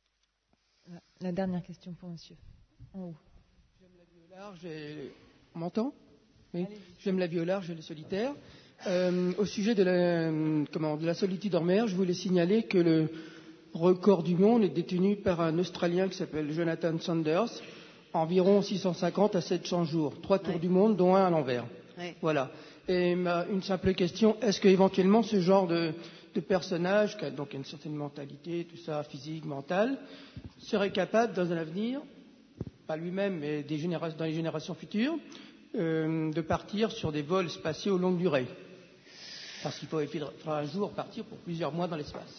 S1: La dernière question pour monsieur. En haut.
S15: J'aime la vie au large et... On m'entend? Oui. J'aime la vie au large et le solitaire. Euh, au sujet de la, comment, de la solitude en mer, je voulais signaler que le record du monde est détenu par un Australien qui s'appelle Jonathan Saunders, environ six cent cinquante à sept cents jours, trois tours oui. du monde, dont un à l'envers. Oui. Voilà. Et ma, une simple question, est-ce qu'éventuellement ce genre de, de personnage, qui a donc une certaine mentalité, tout ça, physique, mentale, serait capable dans un avenir, pas lui-même, mais des généra- dans les générations futures, euh, de partir sur des vols spatiaux longue durée? Parce qu'il faudra un jour partir pour plusieurs mois dans l'espace.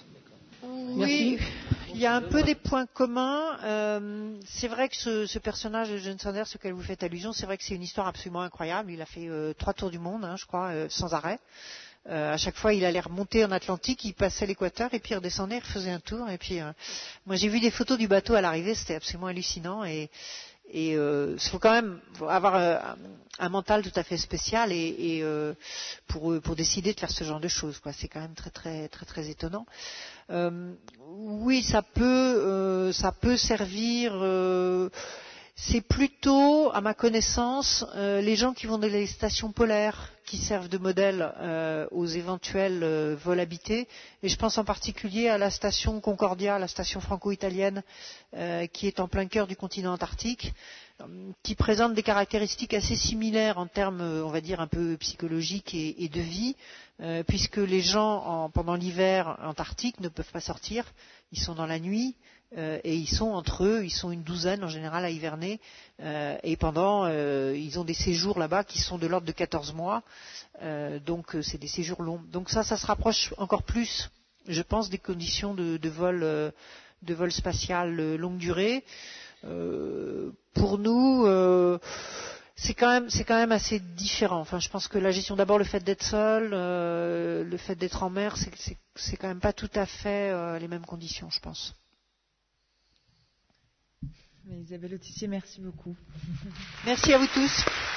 S2: Oui, il y a un peu des points communs. Euh, c'est vrai que ce, ce personnage de John Sanders, auquel vous faites allusion, c'est vrai que c'est une histoire absolument incroyable. Il a fait euh, trois tours du monde, hein, je crois, euh, sans arrêt. Euh, à chaque fois, il allait remonter en Atlantique, il passait l'équateur et puis il redescendait, il refaisait un tour. Et puis, euh, moi, j'ai vu des photos du bateau à l'arrivée, c'était absolument hallucinant. Et Et il euh, faut quand même avoir euh, un mental tout à fait spécial et, et euh, pour, pour décider de faire ce genre de choses, quoi. C'est quand même très très très très étonnant. Euh, oui, ça peut euh, ça peut servir. Euh, c'est plutôt, à ma connaissance, euh, les gens qui vont dans les stations polaires qui servent de modèle euh, aux éventuels euh, vols habités. Et je pense en particulier à la station Concordia, la station franco-italienne, euh, qui est en plein cœur du continent antarctique, euh, qui présente des caractéristiques assez similaires en termes, on va dire, un peu psychologiques et, et de vie, euh, puisque les gens, en, pendant l'hiver antarctique, ne peuvent pas sortir. Ils sont dans la nuit. Euh, et ils sont entre eux, ils sont une douzaine en général à hiverner, euh, et pendant, euh, ils ont des séjours là-bas qui sont de l'ordre de quatorze mois, euh, donc euh, c'est des séjours longs. Donc ça, ça se rapproche encore plus, je pense, des conditions de, de vol, euh, de vol spatial euh, longue durée. Euh, pour nous, euh, c'est quand même, c'est quand même assez différent. Enfin, je pense que la gestion, d'abord, le fait d'être seul, euh, le fait d'être en mer, c'est, c'est, c'est quand même pas tout à fait euh, les mêmes conditions, je pense.
S1: Mais Isabelle Autissier, merci beaucoup.
S2: Merci à vous tous.